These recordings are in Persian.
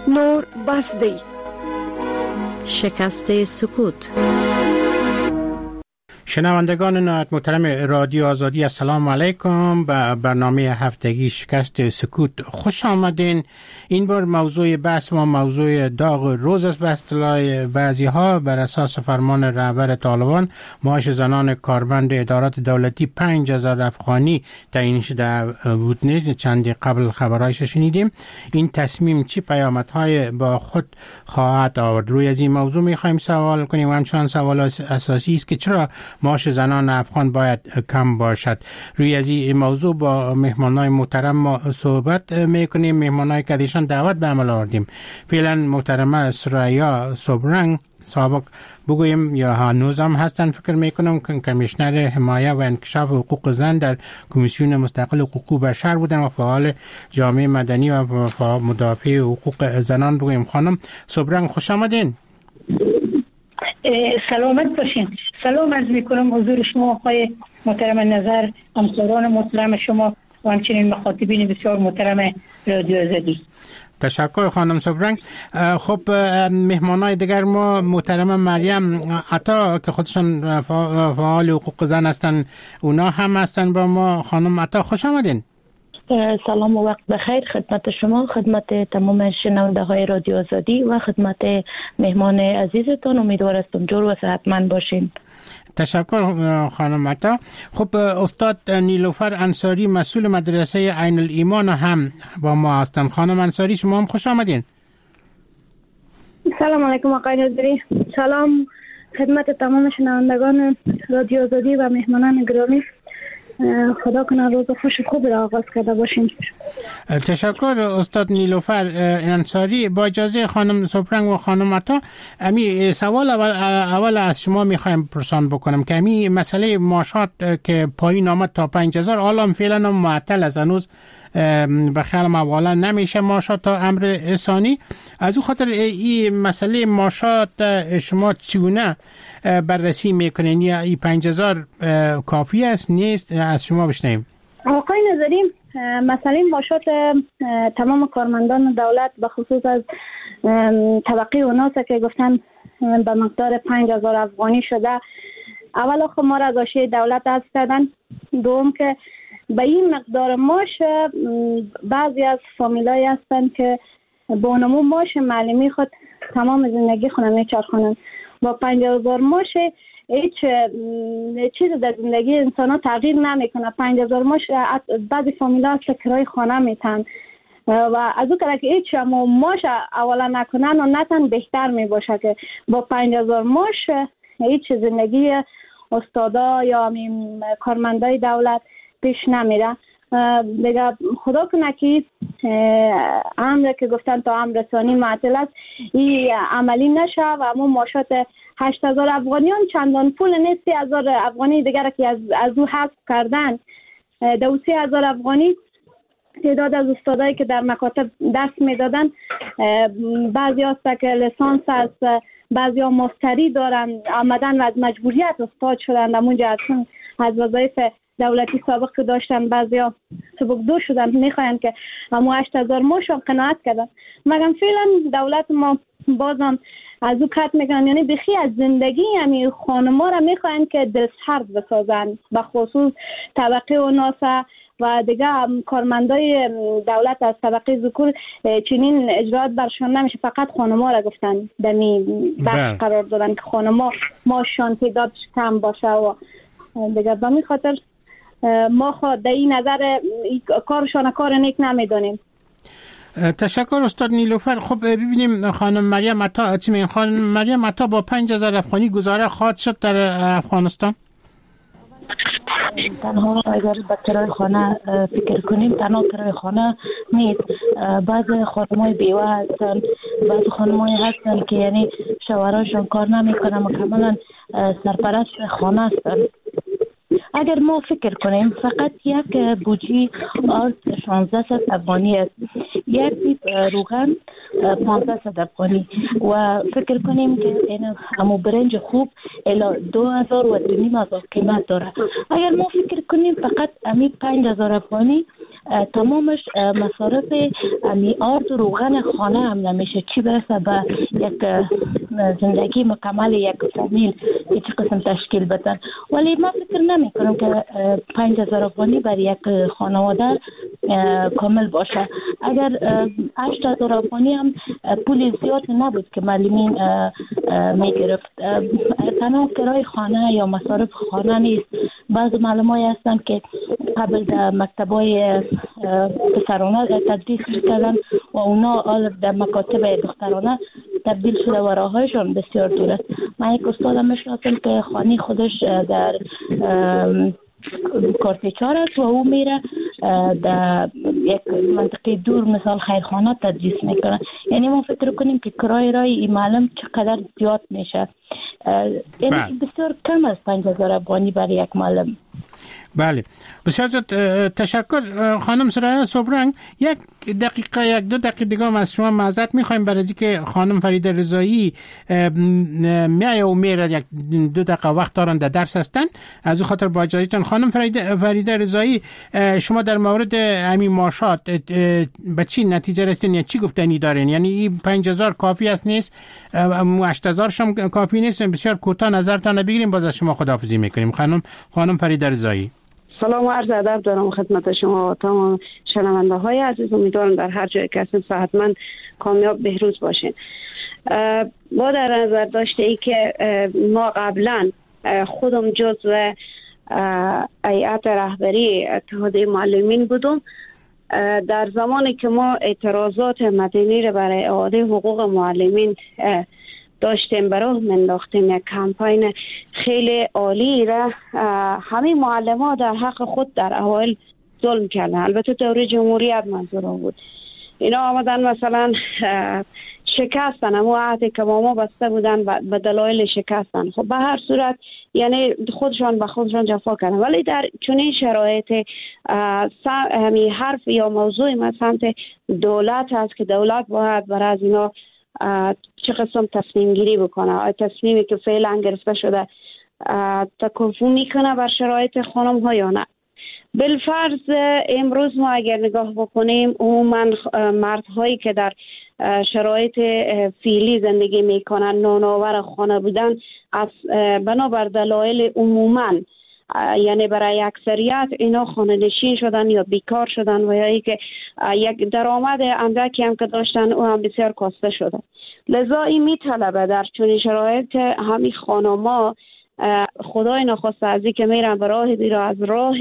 نور بس دی. شکست سکوت. شنوندگان نهایت محترم رادیو آزادی، السلام علیکم. به برنامه هفتگی شکست سکوت خوش آمدین. این بار موضوع بحث ما موضوع داغ روز است. به اصطلاح بعضی ها بر اساس فرمان رهبر طالبان معاش زنان کارمند ادارات دولتی 5000 افغانی تعیین شده بود. چندی قبل خبرایش شنیدیم. این تصمیم چی پیامدهای با خود خواهد آورد؟ روی از این موضوع میخوایم سوال کنیم و همچنان سوال اساسی است که چرا معاش زنان افغان باید کم باشد. روی از این موضوع با مهمانای محترم ما صحبت میکنیم. مهمانای که دیشان دعوت به عمل آوردیم. فعلا محترمه سریا صبرنگ سابق بگویم یا هنوز هم هستن، فکر میکنم که کمیشنر حمایه و انکشاف حقوق زن در کمیسیون مستقل حقوق بشر بودن و فعال جامعه مدنی و مدافع حقوق زنان. بگویم خانم صبرنگ خوش آمدین. سلامت باشین. سلام عرض میکنم حضور شما آقای محترم نظر، همکاران محترم شما و همچنین مخاطبین بسیار محترم رادیو آزادی. تشکر خانم صبرنگ. خب مهمانای دیگر ما محترم مریم عطا که خودشان فعال حقوق زن هستن، اونا هم هستن با ما. خانم عطا خوش آمدین. سلام و وقت بخیر خدمت شما، خدمت تمام شنونده های رادیو آزادی و خدمت مهمان عزیزتان. امیدوار هستم جور و صحتمند باشین. تشکر خانم عطا. خب استاد نیلوفر انصاری مسئول مدرسه عین الایمان هم با ما هستن. خانم انصاری شما هم خوش آمدین. سلام علیکم آقای نظری. سلام خدمت تمام شنوندگان رادیو آزادی و مهمانان گرامی. خدا کنه روز خوب را آغاز کرده باشیم. تشکر استاد نیلوفر انصاری. با اجازه خانم صبرنگ و خانم عطا، امی سوال اول از شما میخوایم پرسان بکنم که امی مسئله معاشات که پایین آمد تا 5000 حالا فعلا معطل از هنوز به خیال موالا نمیشه معاشات تا امر ثانی. از او خاطر این مسئله معاشات شما چگونه بررسی میکنین؟ یا این 5000 کافی است نیست؟ از شما بشنویم. آقای نظری، مسئله معاشات تمام کارمندان دولت به خصوص از طبقه اوناست که گفتن به مقدار 5000 افغانی شده. اول خب ما را از حاشیه دولت حذف کردن. دوم که به این مقدار معاش بعضی از فامیلایی هستند که با نمو معاش معلمی خود تمام زندگی خود میچرخونن. با 5000 معاش هیچ چیز در زندگی انسان ها تغییر نمیکنه. 5000 معاش بعضی فامیلا هست که کرای خانه میتن و از او که هیچ معاش اولا نکنن و نتن بهتر میباشه که با 5000 معاش هیچ زندگی استادا یا کارمندای دولت پیش نمیره. دیگه خدا کنه که امر که گفتن تا امر ثانی معطل است این عملی نشه و همون معاشات 8000 افغانیان چندان پول نیست. 3000 افغانی دیگر که از او حذف کردن. 3000 افغانی تعداد از استادایی که در مکاتب درس میدادن، بعضی هست که لیسانس است، بعضی ها ماستری دارن، آمدن و از مجبوریت استاد شدن در اونجا از وظایف دولتی سابق که داشتن، بعضی ها سبکدو شدن، میخواین که همو 8000 معاش هم قناعت کردن. مگم فعلا دولت ما بازم از او کت میکنن، یعنی بخی از زندگی یعنی خانما را میخواین که دلسرد بسازن، به خصوص طبقه اوناسا و دیگه کارمندای دولت از طبقه ذکور چنین اجرات برشان نمیشه. فقط خانما را گفتن دمی بخش قرار دادن که خانما معاششان تعدادش کم باشه و دیگه به می خاطر ما خود در این نظر کارشان کار نیک نمیدونیم. تشکر استاد نیلوفر. خب ببینیم خانم مریم عطا چی میگن. خانم مریم عطا با 5000 افغانی گزاره خواهد شد در افغانستان؟ تنها اگر به کرای خانه فکر کنیم، تنها کرای خانه نیست. بعض خانمای بیوه هستن، بعض خانمای هستن که یعنی شوهراشون کار نمیکنن، مکملا سرپرست خانه هستن. اگر ما فکر کنیم فقط یک بوجی آرد 1600 افغانی است، یک دیب روغن 1500 افغانی و فکر کنیم که این همو برنج خوب الا 2000 و 2500 قیمت داره. اگر ما فکر کنیم فقط امی 5000 افغانی تمامش مصارف آرد و روغن خانه هم نمیشه، چی برسه به یک زندگی مکمل یک فامیل که چه قسم تشکیل بدن. ولی من فکر نمی کنم که 5000 افغانی بر یک خانواده کامل باشه. اگر 8000 افغانی هم پول زیاد نبود که معلمین میگرفت. تنها کرای خانه یا مصارف خانه نیست. بعض معلمای هستن که قبل در مکتبای پسرانه تدریس کردن و اونا در مکاتب دخترانه تبدیل شده و راهایشون بسیار دور است. من یک استادم میشناسم که خانه خودش در کارتچار است و او میره در یک منطقه دور مثال خیرخانه تدریس میکنه. یعنی ما فکر کنیم که کرای رای این معلم چقدر زیاد میشه. یعنی بسیار کم است 5000 افغانی برای یک معلم. بله، بسیار زیاد تشکر خانم سرایه صبرنگ. یک دو دقیقه دیگه از شما معذرت میخوایم برای اینکه خانم فریده رضایی میره یک 2 دقیقه وقت دارن در درس هستن، از او خاطر با اجازهتون. خانم فریده رضایی، شما در مورد همین معاشات به چی نتیجه رسیدین یا چی گفتنی دارین؟ یعنی این 5000 کافی است نیست؟ 8000 شم کافی نیست؟ بسیار کوتاه نظرتان بگیریم، باز از شما خداحافظی میکنیم. خانم فریده رضایی. سلام و عرض ادب دارم خدمت شما و تمام شنونده های عزیز. امیدوارم در هر جای که هستین صحتمند کامیاب بهروز باشین. با در نظر داشته ای که ما قبلا خودم جزو هیئت رهبری اتحادیه معلمین بودم، در زمانی که ما اعتراضات مدنی را برای اعاده حقوق معلمین داشتیم، برای منداختیم یک کمپاین خیلی عالی را. همه معلمان در حق خود در اوایل ظلم کردن، البته دوره جمهوریت منظورم بود. اینا آمدن مثلا شکستن اما عهدی که با ما بسته بودن به دلایل شکستن. خب به هر صورت یعنی خودشان به خودشان جفا کردن. ولی در چنین شرایط همین حرف یا موضوع ما سمت دولت هست که دولت باید برای از اینا چه قسم تصمیم گیری بکنه. تصمیمی که فعلا گرفته شده تکفو میکنه بر شرایط خانم ها یا نه. بالفرض امروز ما اگر نگاه بکنیم عموما مردهایی که در شرایط فعلی زندگی میکنن نانآور خانه بودن از بنابر دلایل عموما یعنی برای اکثریت اینا خانه نشین شدن یا بیکار شدن و یا که یک درآمد اندکی هم که داشتن او هم بسیار کاسته شده. لذا این میطلبه در چنین شرایط که همین خانما خدای نخواسته از که میرن به راه دیره از راه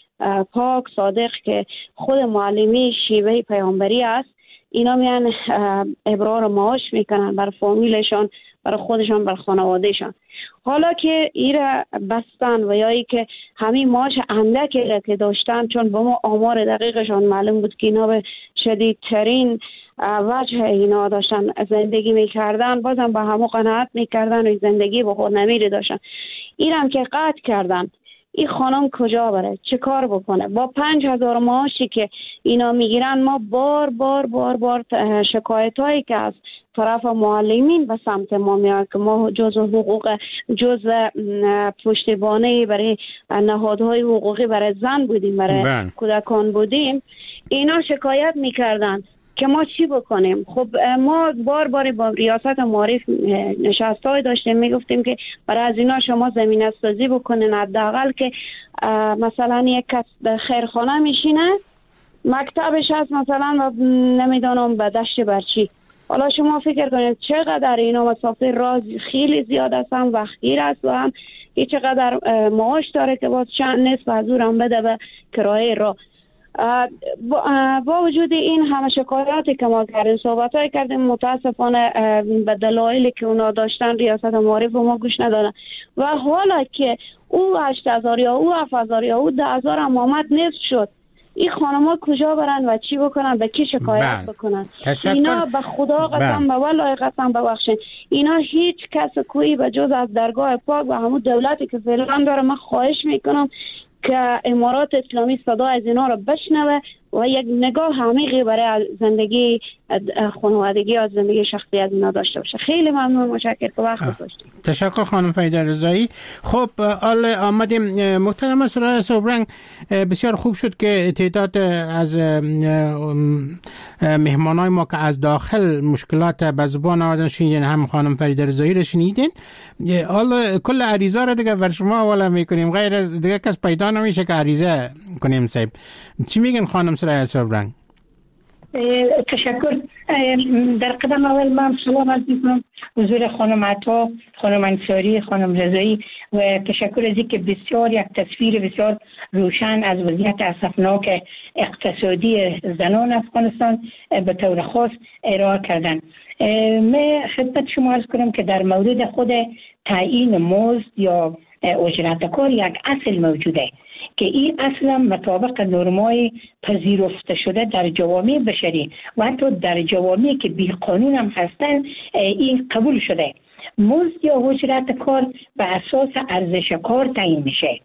پاک صادق که خود معلمی شیوه پیامبری است، اینا میان ابرار معاش میکنن بر فامیلشان، برای خودشان، بر خانوادهشان. حالا که ایره بستن و یا ای که همین معاش اندکی را که داشتن، چون با ما آمار دقیقشان معلوم بود که اینا به شدیدترین وجه اینا داشتن زندگی میکردن، بازم با همو قناعت میکردن و زندگی با خود نمیری داشتن. اینم که قطع کردن، این خانم کجا بره؟ چه کار بکنه؟ با 5000 معاشی که اینا میگیرن ما بار بار بار بار شکایت هایی که از طرف معلمین به سمت ما میاد که ما جزء حقوق جزء پشتیبانی برای نهادهای حقوقی برای زن بودیم، برای کودکان بودیم، اینا شکایت میکردن که ما چی بکنیم. خب ما بار بار با ریاست معارف نشستای داشتیم، میگفتیم که برای از اینا شما زمینه سازی بکنین، حداقل که مثلا یک کس خیرخانه میشینه مکتبش هست مثلا نمیدونم به دشت برچی. حالا شما فکر کنید چقدر اینا مسافر راه خیلی زیاد است، هم وقتگیر است و هم چقدر معاش داره که باز چند نصف از او هم بده به کرایه راه. با وجود این همه شکایاتی که ما کردیم، صحبت‌های کردیم، متاسفانه به دلایلی که اونا داشتن ریاست معارف ما گوش ندادن. و حالا که او 8000 یا او 7000 یا او 10000 هم آمد نصف شد، این خانم‌ها کجا برن و چی بکنن؟ به کی شکایت بکنن؟ اینا به خدا قسم به والله قسم ببخشید، اینا هیچ کس کوئی به جز از درگاه پاک و همون دولتی که فعلا داره، من خواهش میکنم که امارات اسلامی صدا از اینا رو بشنوه و یک نگاه عمیقی برای زندگی خانوادگی یا زندگی شخصی از اینا داشته باشه. خیلی ممنون، متشکرم که وقت گذاشتید. تشکر خانم فریده رضایی. خب آمدیم محترم سرای صبرنگ، بسیار خوب شد که تعداد از مهمانای ما که از داخل مشکلات به زبان آوردن شنیدین، هم خانم فریده رضایی رو شنیدین. حالا کل عریضه رو دیگه بر شما حواله میکنیم، غیر از دیگه کس پیدا نمیشه که عریضه کنیم. صاحب چی میگن خانم سرای صبرنگ؟ تشکر. در قدم اول من سلام عرض میکنم حضور خانم عطا، خانم انصاری، خانم رضایی و تشکر از اینکه بسیار یک تصویر بسیار روشن از وضعیت اسفناک اقتصادی زنان افغانستان به طور خاص ارائه کردن. من خدمت شما عرض کنم که در مورد خود تعیین مزد یا اجرت کار یک اصل موجوده که این اصلا مطابق نرمای پذیرفته شده در جوامع بشری و حتی در جوامعی که بی قانون هم هستن این قبول شده. مزد یا اجرت کار به اساس ارزش کار تعیین میشه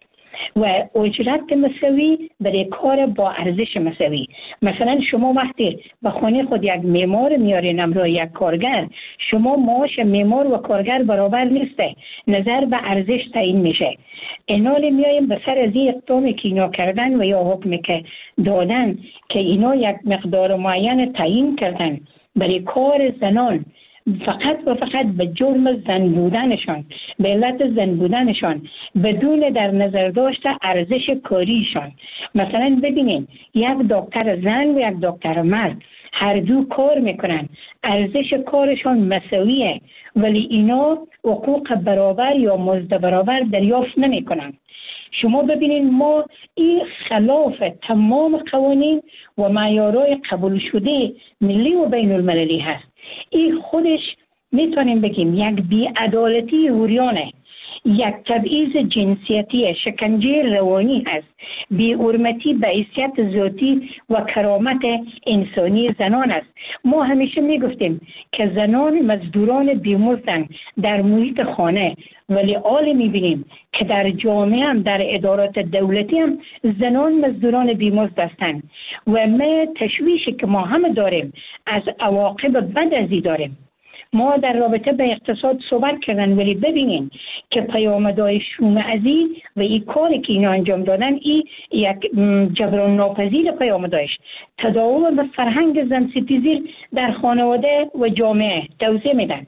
و اجرت مساوی برای کار با ارزش مساوی. مثلا شما وقتی به خانه خود یک معمار میارین همراه یک کارگر، شما معاش معمار و کارگر برابر نیسته، نظر به ارزش تعیین میشه. اینال میایم به سر از این اقدامی که اینا کردن و یا حکمی که دادن که اینا یک مقدار معین تعیین کردن برای کار زنان، فقط و فقط به جرم زن بودنشان، به علت زن بودنشان، بدون در نظر داشته ارزش کاریشان. مثلا ببینین یک دکتر زن و یک دکتر مرد هر دو کار میکنن، ارزش کارشان مساویه، ولی اینا حقوق برابر یا مزد برابر دریافت نمیکنن. شما ببینین ما این خلاف تمام قوانین و معیارهای قبول شده ملی و بین المللی هست. این خودش میتونیم بگیم یک بی‌عدالتی عریانه، یک تبعیض جنسیتی، شکنجه روانی هست، بی‌حرمتی به حیثیت ذاتی و کرامت انسانی زنان است. ما همیشه میگفتیم که زنان مزدوران بی‌مزدند در محیط خانه، ولی حال میبینیم که در جامعه هم در ادارات دولتی هم زنان مزدوران بی‌مزد هستند و ما تشویشی که ما هم داریم از عواقب بد از این داریم. ما در رابطه به اقتصاد صحبت کردن، ولی ببینین که پیامدهای شوم‌عزی و این کاری که اینا انجام دادن این یک جبران ناپذیر پیامدهاش. تداوم به فرهنگ زن ستیزی در خانواده و جامعه توضیح میدن.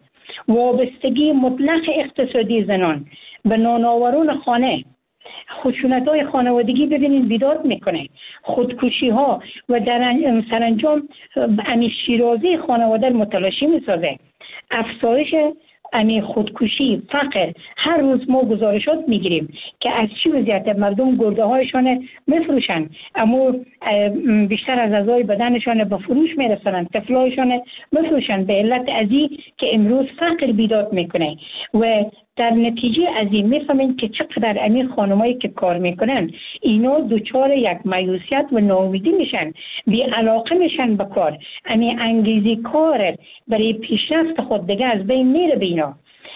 وابستگی مطلق اقتصادی زنان به نانآوران خانه، خشونت‌های خانوادگی ببینید بیداد میکنه، خودکشی ها و در سرانجام امی شیرازی خانواده متلاشی میسازه. افزایش امی خودکشی، فقر، هر روز ما گزارشات میگیریم که از چی وضعیت مردم گرده هایشان میفروشن، اما بیشتر از اعضای بدنشان به فروش میرسونن، طفلایشان میفروشن به علت ازی که امروز فقر بیداد میکنه و در نتیجه از این میفهمین که چقدر امی خانمایی که کار میکنن اینا دوچار یک مایوسیت و ناامیدی میشن، بی علاقه میشن به کار، امی انگیزی کار برای پیشرفت خود دیگه از بین میره بینا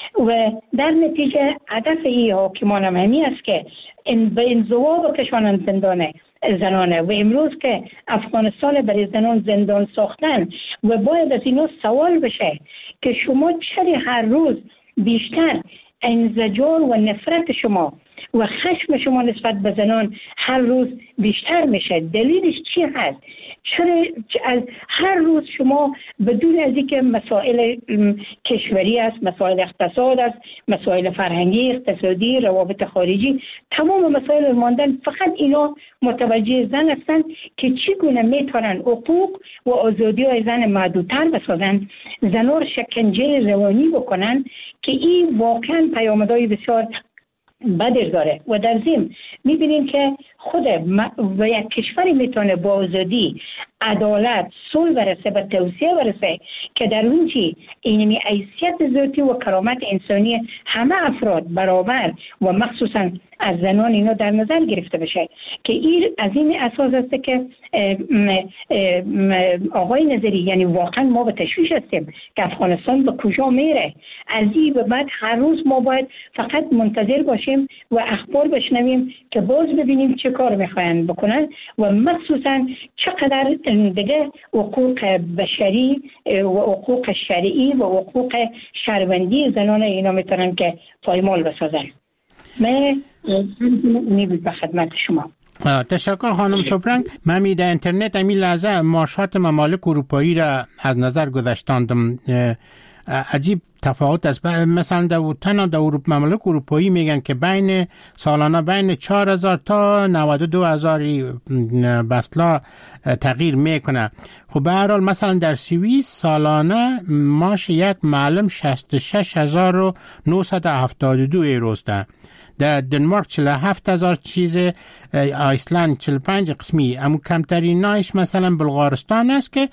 و در نتیجه هدف این حاکمان هم همی است که به انزوا بکشانن زندان زنانه و امروز که افغانستان برای زنان زندان ساختن و باید از اینا سوال بشه که شما چرا هر روز بیشتر انزجار و نفرت شما و خشم شما نسبت به زنان هر روز بیشتر میشه؟ دلیلش چی هست؟ چرا از هر روز شما بدون از اینکه مسائل کشوری است، مسائل اقتصاد است، مسائل فرهنگی، اقتصادی، روابط خارجی، تمام مسائل ماندن، فقط اینا متوجه زن هستند که چگونه میتونن حقوق و آزادی های زن محدودتر بسازن، زنان شکنجه روانی بکنن که این واقعا پیامدهای بسیار بدر داره. و در ضمن میبینیم که خود و یک کشوری میتونه با آزادی عدالت، صلح برسه و توسعه برسه که در اون چی اینمی حیثیت ذاتی و کرامت انسانی همه افراد برابر و مخصوصا از زنان اینا در نظر گرفته بشه که این از این اساس است که آقای نظری یعنی واقعا ما به تشویش هستیم که افغانستان به کجا میره. از این به بعد هر روز ما باید فقط منتظر باشیم و اخبار بشنویم که باز ببینیم چه کار میخواین بکنن و مخصوصا چقدر دیگه حقوق بشری و حقوق شرعی و حقوق شهروندی زنان اینا میتونن که پایمال بسازن. من نیبود به خدمت شما. تشکر خانم شپرنگ. من می در اینترنت امی لحظه مارشات ممالک اروپایی را از نظر گذاشتاندم. عجیب تفاوت است. مثلا در ممالک اروپایی میگن که بین سالانه بین 4,000 تا 92,000 بسلا تغییر میکنه. خب به هر حال مثلا در سوئیس سالانه معاش یک معلم 66,972 ایروست. در دنمارک 47,000 چیز، ایسلند 45 قسمی. اما کمترینایش مثلا بلغارستان است که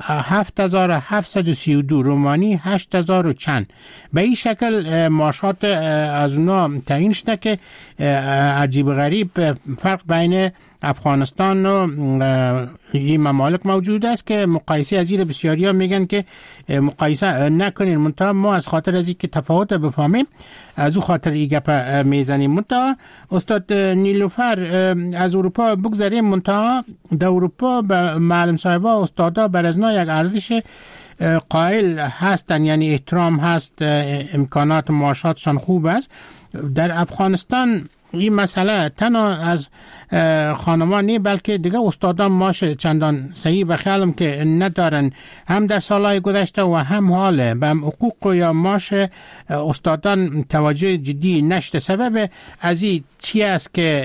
7,732، رومانی 8,000 و چند. به این شکل معاشات از اونا تعیین شده که عجیب غریب فرق بین افغانستان و این ممالک موجود است که مقایسه از این بسیاری ها میگن که مقایسه نکنین. منتها ما از خاطر از این که تفاوت بفهمیم از او خاطر این گپ میزنیم. منتها استاد نیلوفر از اروپا بگذاریم. منتها در اروپا به معلم صاحبا استادا بر از یک ارزش قائل هستن، یعنی احترام هست، امکانات معاشاتشان خوب است. در افغانستان این مسئله تنها از خانمان نیست بلکه دیگه استادان معاش چندان صحیح و خیالم که ندارن، هم در سالهای گذشته و هم حاله به حقوق یا معاش استادان توجه جدی نشده. سبب از این چی است که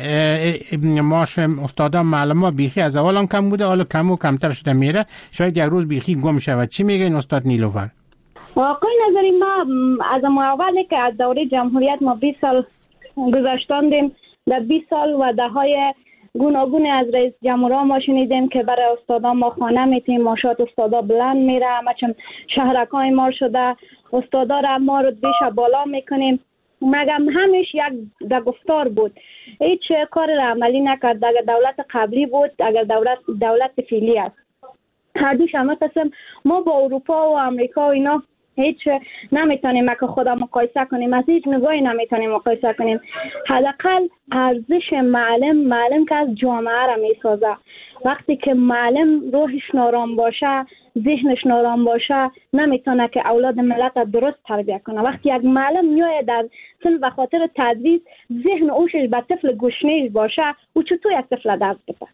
معاش استادان معلم بیخی از اول هم کم بوده، حالا کم و کمتر شده میره، شاید یک روز بیخی گم شود؟ چی میگین استاد نیلوفر؟ واقعا نظری ما از اولی که از دوره جمهوریت ما 20 سال گذاشتاندیم، در 20 سال و دههای گوناگون از رئیس جمهورها ما شنیدیم که برای استادا ما خانه میتیم، معاشات استادا بلند میره، همه چون شهرکای ما شده، استادا را ما رو بیش بالا میکنیم. مگم همیش یک گفتار بود، هیچ کار را عملی نکرد. اگر دولت قبلی بود، اگر دولت فعلی است، هر دوش همه قسم ما با اروپا و امریکا و اینا هیچ نمیتونیم که خدا مقایسه کنیم، از هیچ نگاهی نمیتونیم مقایسه کنیم. حداقل ارزش معلم که از جامعه را میسازه. وقتی که معلم روحش نارام باشه، ذهنش نارام باشه، نمیتونه که اولاد ملت را درست تربیت کنه. وقتی یک معلم میاد در صنف به خاطر تدریس ذهن اوشش به طفل گشنه باشه، او چطور یک طفل درس بده؟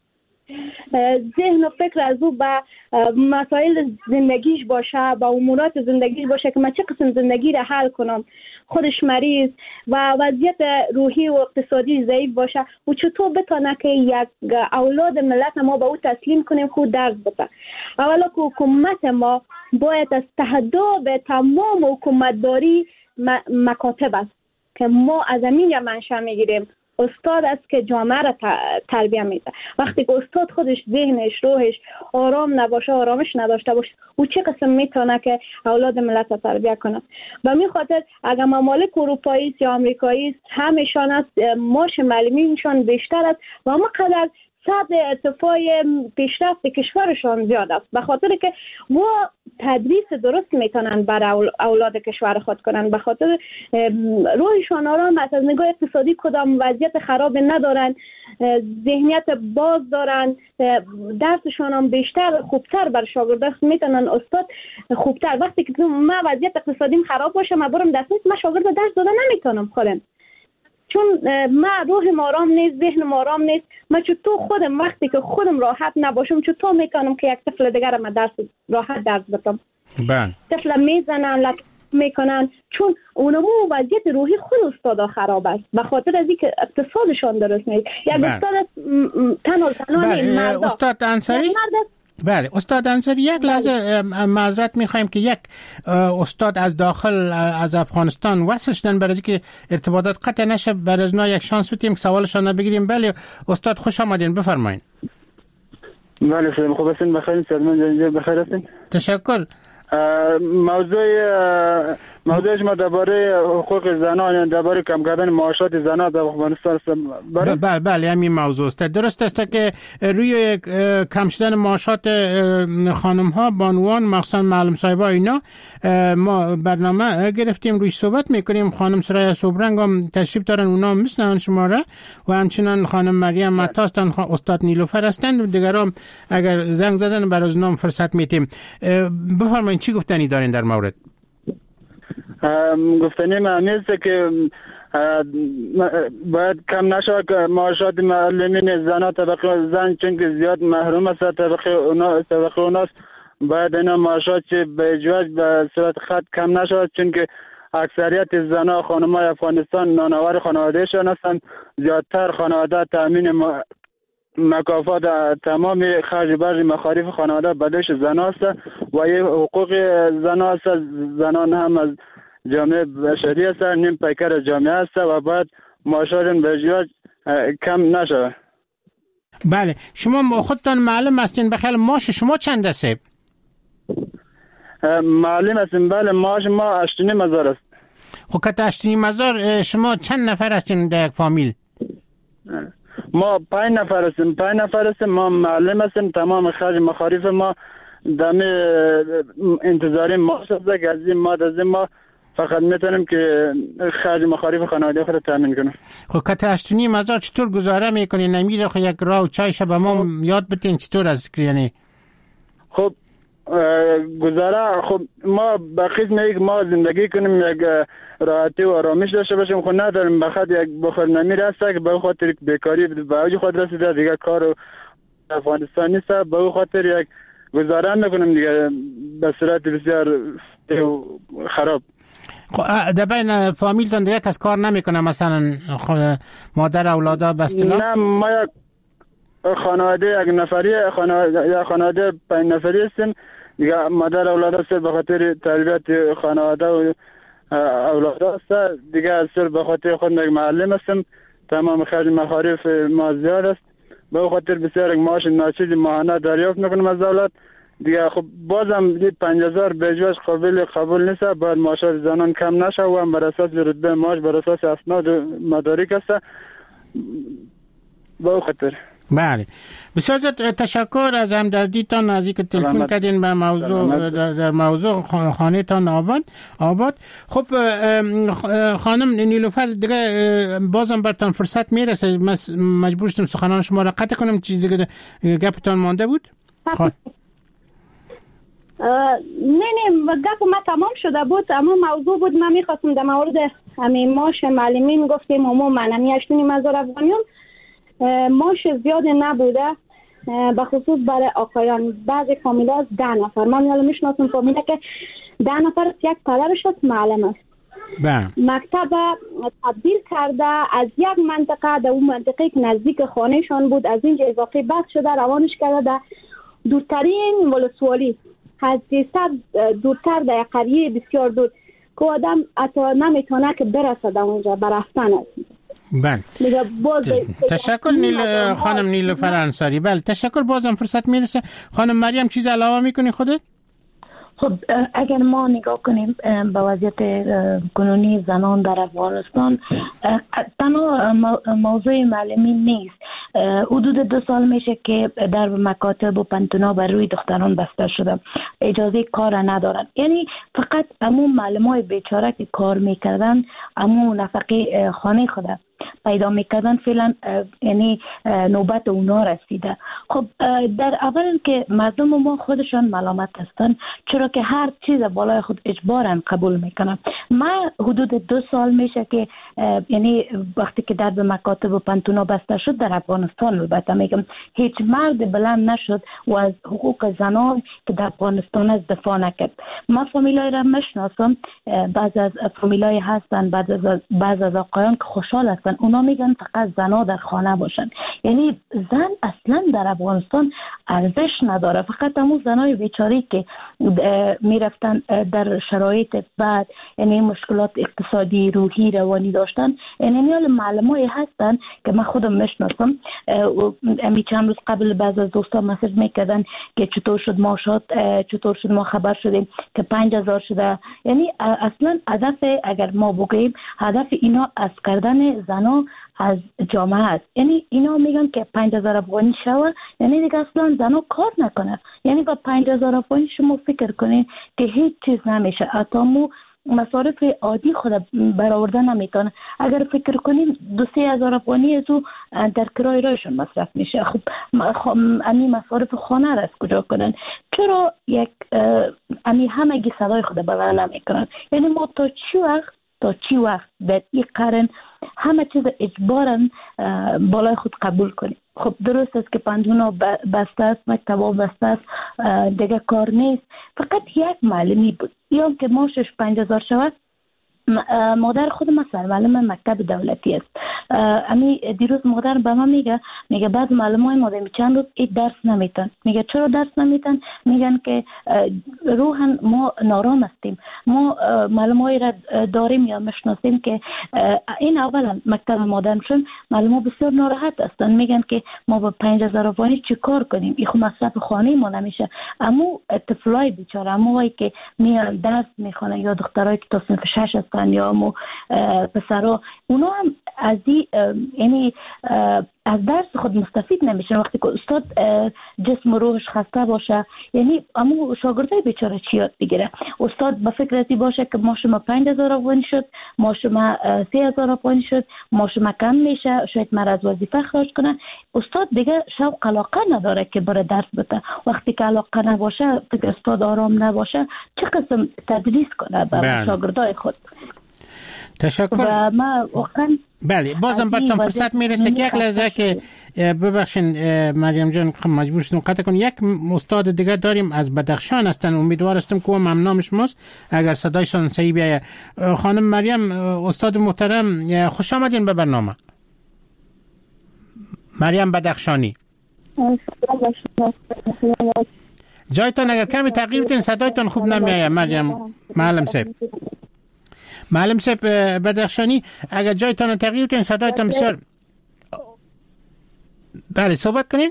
ذهن و فکر از او به مسائل زندگیش باشه، به امورات زندگیش باشه که من چه قسم زندگی را حل کنم. خودش مریض و وضعیت روحی و اقتصادی ضعیف باشه، و چطور بتونه که یک اولاد ملت ما به او تسلیم کنیم خود درس بده. اولا که حکومت ما باید از تهداب تمام حکومتداری مکاتب است که ما از همین منشأ میگیریم. استاد است که جامعه را تربیت میده. وقتی که استاد خودش ذهنش روحش آرام نباشه، آرامش نداشته باشه، او چه قسم میتونه که اولاد ملت را تربیت کنه؟ به می خاطر اگر ممالک اروپایی یا آمریکایی همشان است، معاش معلمینشان بیشتر است و اما قدر صد ارتفاع پیشرفت کشورشان زیاد است، به خاطر که و تدریس درست میتونن برای اولاد کشور خود کنن، به خاطر روحشان آرام است، از نگاه اقتصادی کدام وضعیت خراب ندارن، ذهنیت باز دارن، درسشان هم بیشتر خوبتر بر شاگردان میتونن استاد خوبتر. وقتی که ما وضعیت اقتصادیم خراب باشه، ما برم درس نیست، ما شاگرد درس دادن نمیتونم خودم، چون ما روحم آرام نیست، ذهنم آرام نیست. ما چطور خودم وقتی که خودم راحت نباشم چطور میتونم که یک طفل دیگر ما راحت درس بدم؟ طفل میزنن، لطف میکنن، چون اونمو وضعیت روحی خود استادا خراب است، به خاطر از اینکه اقتصادشان درست نیست. یک استاد تنها استاد انصاری، بله استاد انصاری، یک لحظه معذرت میخوایم که یک استاد از داخل از افغانستان وصل شدن، برای که ارتباطات قطع نشه، برای از یک شانس بدیم که سوالشان بگیریم. بله استاد خوش آمدین، بفرمایید. بله سلام، خوب هستین؟ بخیر هستین؟ بخیر هستین؟ تشکر. موضوع شما درباره حقوق زنان، درباره کم کردن معاشات زنان در افغانستان است. بله همین موضوع است. درست است که روی کم شدن معاشات خانم ها، بانوان، مخصوصا معلم صاحبا اینا ما برنامه گرفتیم، روی صحبت میکنیم. خانم سرای صبرنگ هم تشریف دارن، اونا میشنون شما را، و همچنان خانم مریم متا هستن، استاد نیلوفر هستن، دیگران اگر زنگ زدن برای اونام فرصت میتیم. بفرمایید چی گفتنی دارین در مورد؟ گفتنی معنیست که باید کم نشود که معاشات معلمین زن طبقه زن، چون که زیاد محروم است طبقه اوناست، باید اینا معاشات به اجواج به صورت خط کم نشود، چون که اکثریت زنها خانمای افغانستان نانآور خانواده شان هستند. زیادتر خانواده تامین مکافات تمام خرج برج مخارف خانواده به دوش زن است و یه حقوق زن است. زنان هم از جامعه بشری است، نیم پیکر جامعه است و باید معاشات به ازدواج کم نشود. بله، شما خودتان معلم هستین، بخیر معاش شما چند است؟ معلم هستیم، بله. معاش ما 8,500 است. خب که 8,500 شما چند نفر هستین در یک فامیل؟ ما 5 نفر هستیم. 5 نفر هستیم، ما معلم هستیم. تمام خرج مخارف ما دم انتظاری معاش است که از این ما فقط میتونیم که خرج مخارف خانواده خود تامین کنیم. خب که 8,500 چطور گزاره میکنین؟ نمیره خب یک راه و چای شب ما یاد بتین چطور از یعنی؟ خب گزاره، خب ما بخیز میگه ما زندگی کنیم یک راحتی و آرامش داشته باشیم، خب نداریم. بخاطر یک بخور نمیر هست که به خاطر بیکاری به اوج خود رسیده، دیگه کار افغانستان نیست، به خاطر یک گزاره میکنیم دیگه به صورت بسیار خراب. خب در بین فامیلتون دیگه کس کار نمیکنه؟ مثلا مادر اولادا بستلا؟ نه، ما یک خانواده یک نفری، خانواده 5 نفری هستیم دیگه. مادر اولاد است به خاطر تربیت خانواده و اولاد است دیگه. سر به خاطر خود یک معلم هستم، تمام خرج مخارف ما زیاد است، به خاطر بسیار معاش ناچیز ماهانه دریافت میکنم از دولت دیگه. خب بازم 5,000 به جواز قابل قبول نیست. باید معاشات زنان کم نشه و بر اساس رتبه معاش بر اساس اسناد مدارک است به خاطر. بله، بسیار تشکر از همدردیتان از اینکه تلفن کردین به موضوع در موضوع خانه تان آباد. خب خانم نیلوفر دیگه بازم برتان فرصت میرسه، مجبور شدم سخنان شما را قطع کنم. چیزی که گپتان مانده بود؟ نه گپ ما تمام شده بود، اما موضوع بود من میخواستم در مورد همین معاش معلمین گفتیم عموما 8,500 افغانیان معاش زیاد نبوده، به خصوص برای آقایان. بعضی فامیلا 10 نفر، من حالا میشناسم فامیلا که 10 نفر است، یک پدرش است معلم است. مکتب تبدیل کرده از یک منطقه در اون منطقه که نزدیک خانهشان بود، از اینجا اضافه بس شده روانش کرده در دورترین ولسوالی، از دیستر دورتر در یک قریه بسیار دور که آدم حتی نمیتونه که برسه در اونجا برفتن است. بله، تشکر خانم نیلوفر انصاری. بله تشکر، بازم فرصت میرسه. خانم مریم چیز علاوه میکنی خودت؟ خب اگر ما نگاه کنیم به وضعیت کنونی زنان در افغانستان، تنها موضوع معلمین نیست. حدود 2 سال میشه که در مکاتب و پنتونا بر روی دختران بسته شده، اجازه کار ندارن. یعنی فقط همون معلمای بیچاره که کار میکردن، همون نفقه خانه خود پیدا میکردن، فعلا یعنی نوبت اونا رسیده. خب در اول که مردم ما خودشان ملامت هستن، چرا که هر چیز بالای خود اجبارن قبول میکنن. من حدود 2 سال میشه که یعنی وقتی که در مکاتب و پنتونا بسته شد در افغانستان، البته میگم هیچ مرد بلند نشد و از حقوق زنان که در افغانستان از دفاع نکرد. من فامیلای را میشناسم، بعض از فامیلای هستن، بعض از آقایان که خوشحال هستن، اونا میگن فقط زنا در خانه باشن. یعنی زن اصلا در افغانستان ارزش نداره. فقط همون زنای بیچاری که میرفتن در شرایط بعد، یعنی مشکلات اقتصادی، روحی، روانی داشتن، یعنی معلمای هستن که من خودم میشناسم. امی چند روز قبل بعض از دوستان مسیج میکردن که چطور شد ما چطور شد ما خبر شدیم که 5000 شده. یعنی اصلا هدف، اگر ما بگیم هدف اینا از کردن زنا از جامعه است. یعنی اینا میگن که 5000 افغانی شوه، یعنی دیگه اصلا زنا کار نکنه. یعنی با 5000 افغانی شما فکر کنین که هیچ چیز نمیشه، حتی مو مصارف عادی خود برآورده نمیتونه. اگر فکر کنیم 2-3 هزار افغانی از او در کرای رایشون مصرف میشه. خب امی مصارف خانه را از کجا کنن؟ چرا یک امی همگی صدای خود بلند نمیکنن؟ یعنی ما تا چی وقت در این قرن همه چیز اجباراً بالای خود قبول کنیم؟ خب درست است که پندونا بسته است، مکتبا بسته است، دیگه کار نیست. فقط یک معلمی بود یا که ماشش 5000 شود. مادر خود مثلا معلم مکتب دولتی است. امی دیروز مادر به من میگه بعض معلمای ما چند روز این درس نمیتن. میگه چرا درس نمیتن؟ میگن که روحاً ما نارام هستیم. ما معلمای را داریم یا میشناسیم که این اولا مکتب مادرشون معلم‌ها بسیار ناراحت هستن. میگن که ما با 5000 افغانی چی کار کنیم؟ این خود مصرف خانه ما نمیشه. اما طفلای بیچاره، اموایی که میان درس میخونن یا دخترای که تا صنف 6 هستن یا مو پسرا، اونا هم از یعنی از درس خود مستفید نمیشن. وقتی که استاد جسم و روحش خسته باشه، یعنی اما شاگردای بیچاره چی یاد بگیره؟ استاد به فکر ازی باشه که ما شما 5000 افغانی شد، ما شما 3000 افغانی شد، ما شما کم میشه، شاید مرا از وظیفه خارج کنن. استاد دیگه شوق علاقه نداره که بره درس بده. وقتی که علاقه نباشه، که استاد آرام نباشه، چه قسم تدریس کنه به شاگردای خود؟ تشکر. بله بازم براتون فرصت میرسه که یک لحظه که ببخشین مریم جان مجبور شدم قطع کنم. یک استاد دیگه داریم از بدخشان هستن، امیدوار هستم که هم نام شماست اگر صدایشان صحیح بیایه. خانم مریم، استاد محترم، خوش آمدین به برنامه. مریم بدخشانی، جایتان اگر کمی تغییر بدین، صدایتان خوب نمیایه. مریم معلم صاحب بدخشانی، اگر جایتان تغییر بدین صدایتان بسیار. بله صحبت کنین.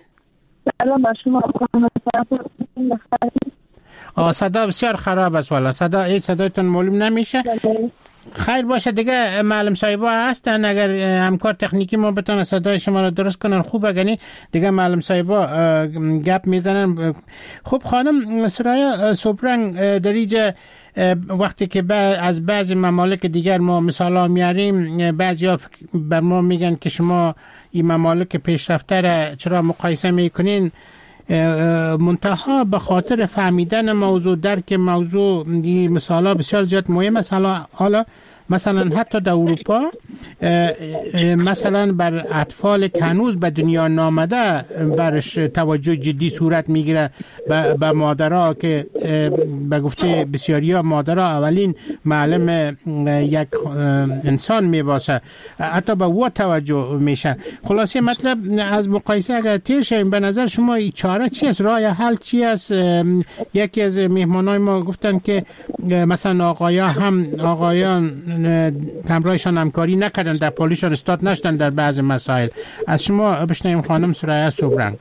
صدا بسیار خراب است والا، صدایتان معلوم نمیشه. خیر باشه دیگه، معلم صاحبا هستن، اگر همکار تکنیکی ما بتونه صدای شما رو درست کنن خوب، اگه دیگه معلم صاحبا گپ میزنن. خب خانم سرایا صبرنگ، در اینجا وقتی که از بعضی ممالک دیگر ما مثالا میاریم، بعضیا بر ما میگن که شما این ممالک پیشرفته را چرا مقایسه میکنین؟ منتها به خاطر فهمیدن موضوع، درک موضوع، مثالا بسیار زیاد مهم است. حالا مثلا حتی در اروپا مثلا بر اطفال که هنوز به دنیا نامده برش توجه جدی صورت میگیره. به مادرها که به گفته بسیاری ها مادرها اولین معلم یک انسان میباسه، حتی به او توجه میشه. خلاصه مطلب از مقایسه اگر تیر شویم، به نظر شما چاره چی است؟ راه حل چی است؟ یکی از مهمانای ما گفتن که مثلا آقایان همراهشان همکاری نکردن، در پالیشان استاد نشدن در بعض مسائل. از شما بشنویم خانم سرایا صبرنگ.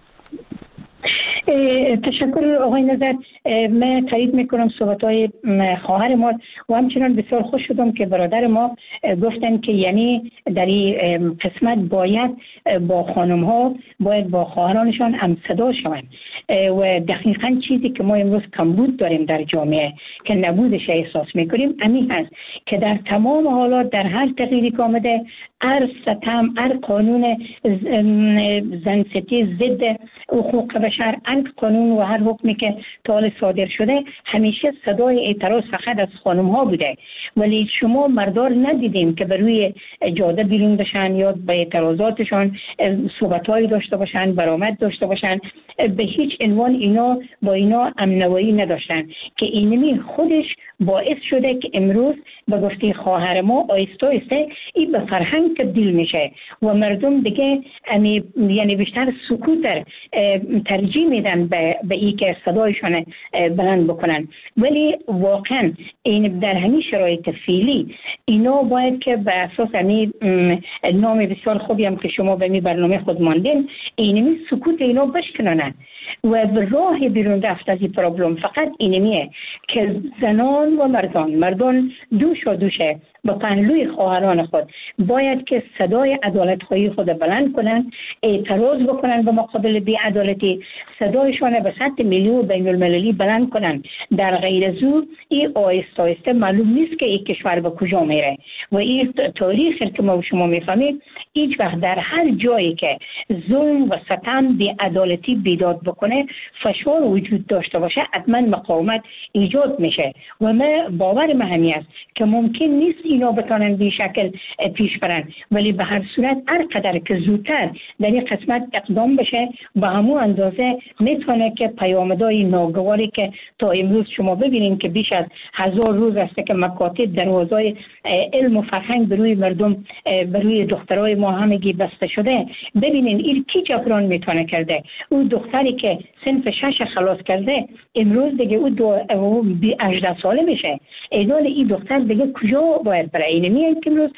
تشکر آقای نظر. من تایید میکنم صحبت‌های خواهر ما و همچنان بسیار خوش شدم که برادر ما گفتن که یعنی در این قسمت باید با خانم ها، باید با خواهرانشان هم صدا شوند و دقیقاً چیزی که ما امروز کمبود داریم در جامعه که نبودش احساس میکنیم همین هست که در تمام حالات، در هر تغییری که آمده، هر ستم، هر قانون زنستی ضد حقوق بشر، هر قانون و هر حکمی که تا صادر شده، همیشه صدای اعتراض فقط از خانم ها بوده، ولی شما مردار ندیدیم که بر روی جاده بیرون بشن یا به اعتراضاتشان صحبت‌هایی داشته باشن، برآمد داشته باشن. به هیچ عنوان اینا با اینا امنوایی نداشتن که اینمی خودش باعث شده که امروز به گفته خواهر ما آیسته آیسته این به فرهنگ تبدیل میشه و مردم دیگه یعنی بیشتر سکوت ترجیح میدن به این که صدایشان بلند بکنن. ولی واقعا این در همین شرایط فعلی اینا باید که به اساس نام بسیار خوبی هم که شما به می برنامه خود ماندین، اینمی سکوت اینا بشکنن و به راه بیرون رفت از این پرابلم فقط اینمیه که زنان و مردان دوشه با پهلوی خواهران خود باید که صدای عدالت خواهی خود بلند کنن، اعتراض بکنن به مقابل بی‌عدالتی، صدایشان به سطح ملی و بین المللی بلند کنن. در غیر زو این آیسته آیسته معلوم نیست که این کشور به کجا میره و این تاریخی که ما شما میفهمید هیچ وقت در هر جایی که ظلم و ستم بی‌عدالتی بیداد بکنه، فشار وجود داشته باشه، حتما مقاومت ایجاد میشه و باور من همین است که ممکن نیست اینا بتونن به شکل پیش برن، ولی به هر صورت هر قدر که زودتر در این قسمت اقدام بشه به همون اندازه میتونه که پیامدهای ناگواری که تا امروز شما ببینید که بیش از 1000 روز است که مکاتب دروازهای علم و فرهنگ بروی مردم بروی دخترای ما همگی بسته شده. ببینین این کی جبران میتونه کرده؟ اون دختری که صنف 6 خلاص کرده امروز دیگه او 18 ساله میشه. ایدال این دختر دیگه کجا باید برای این میاد که امروز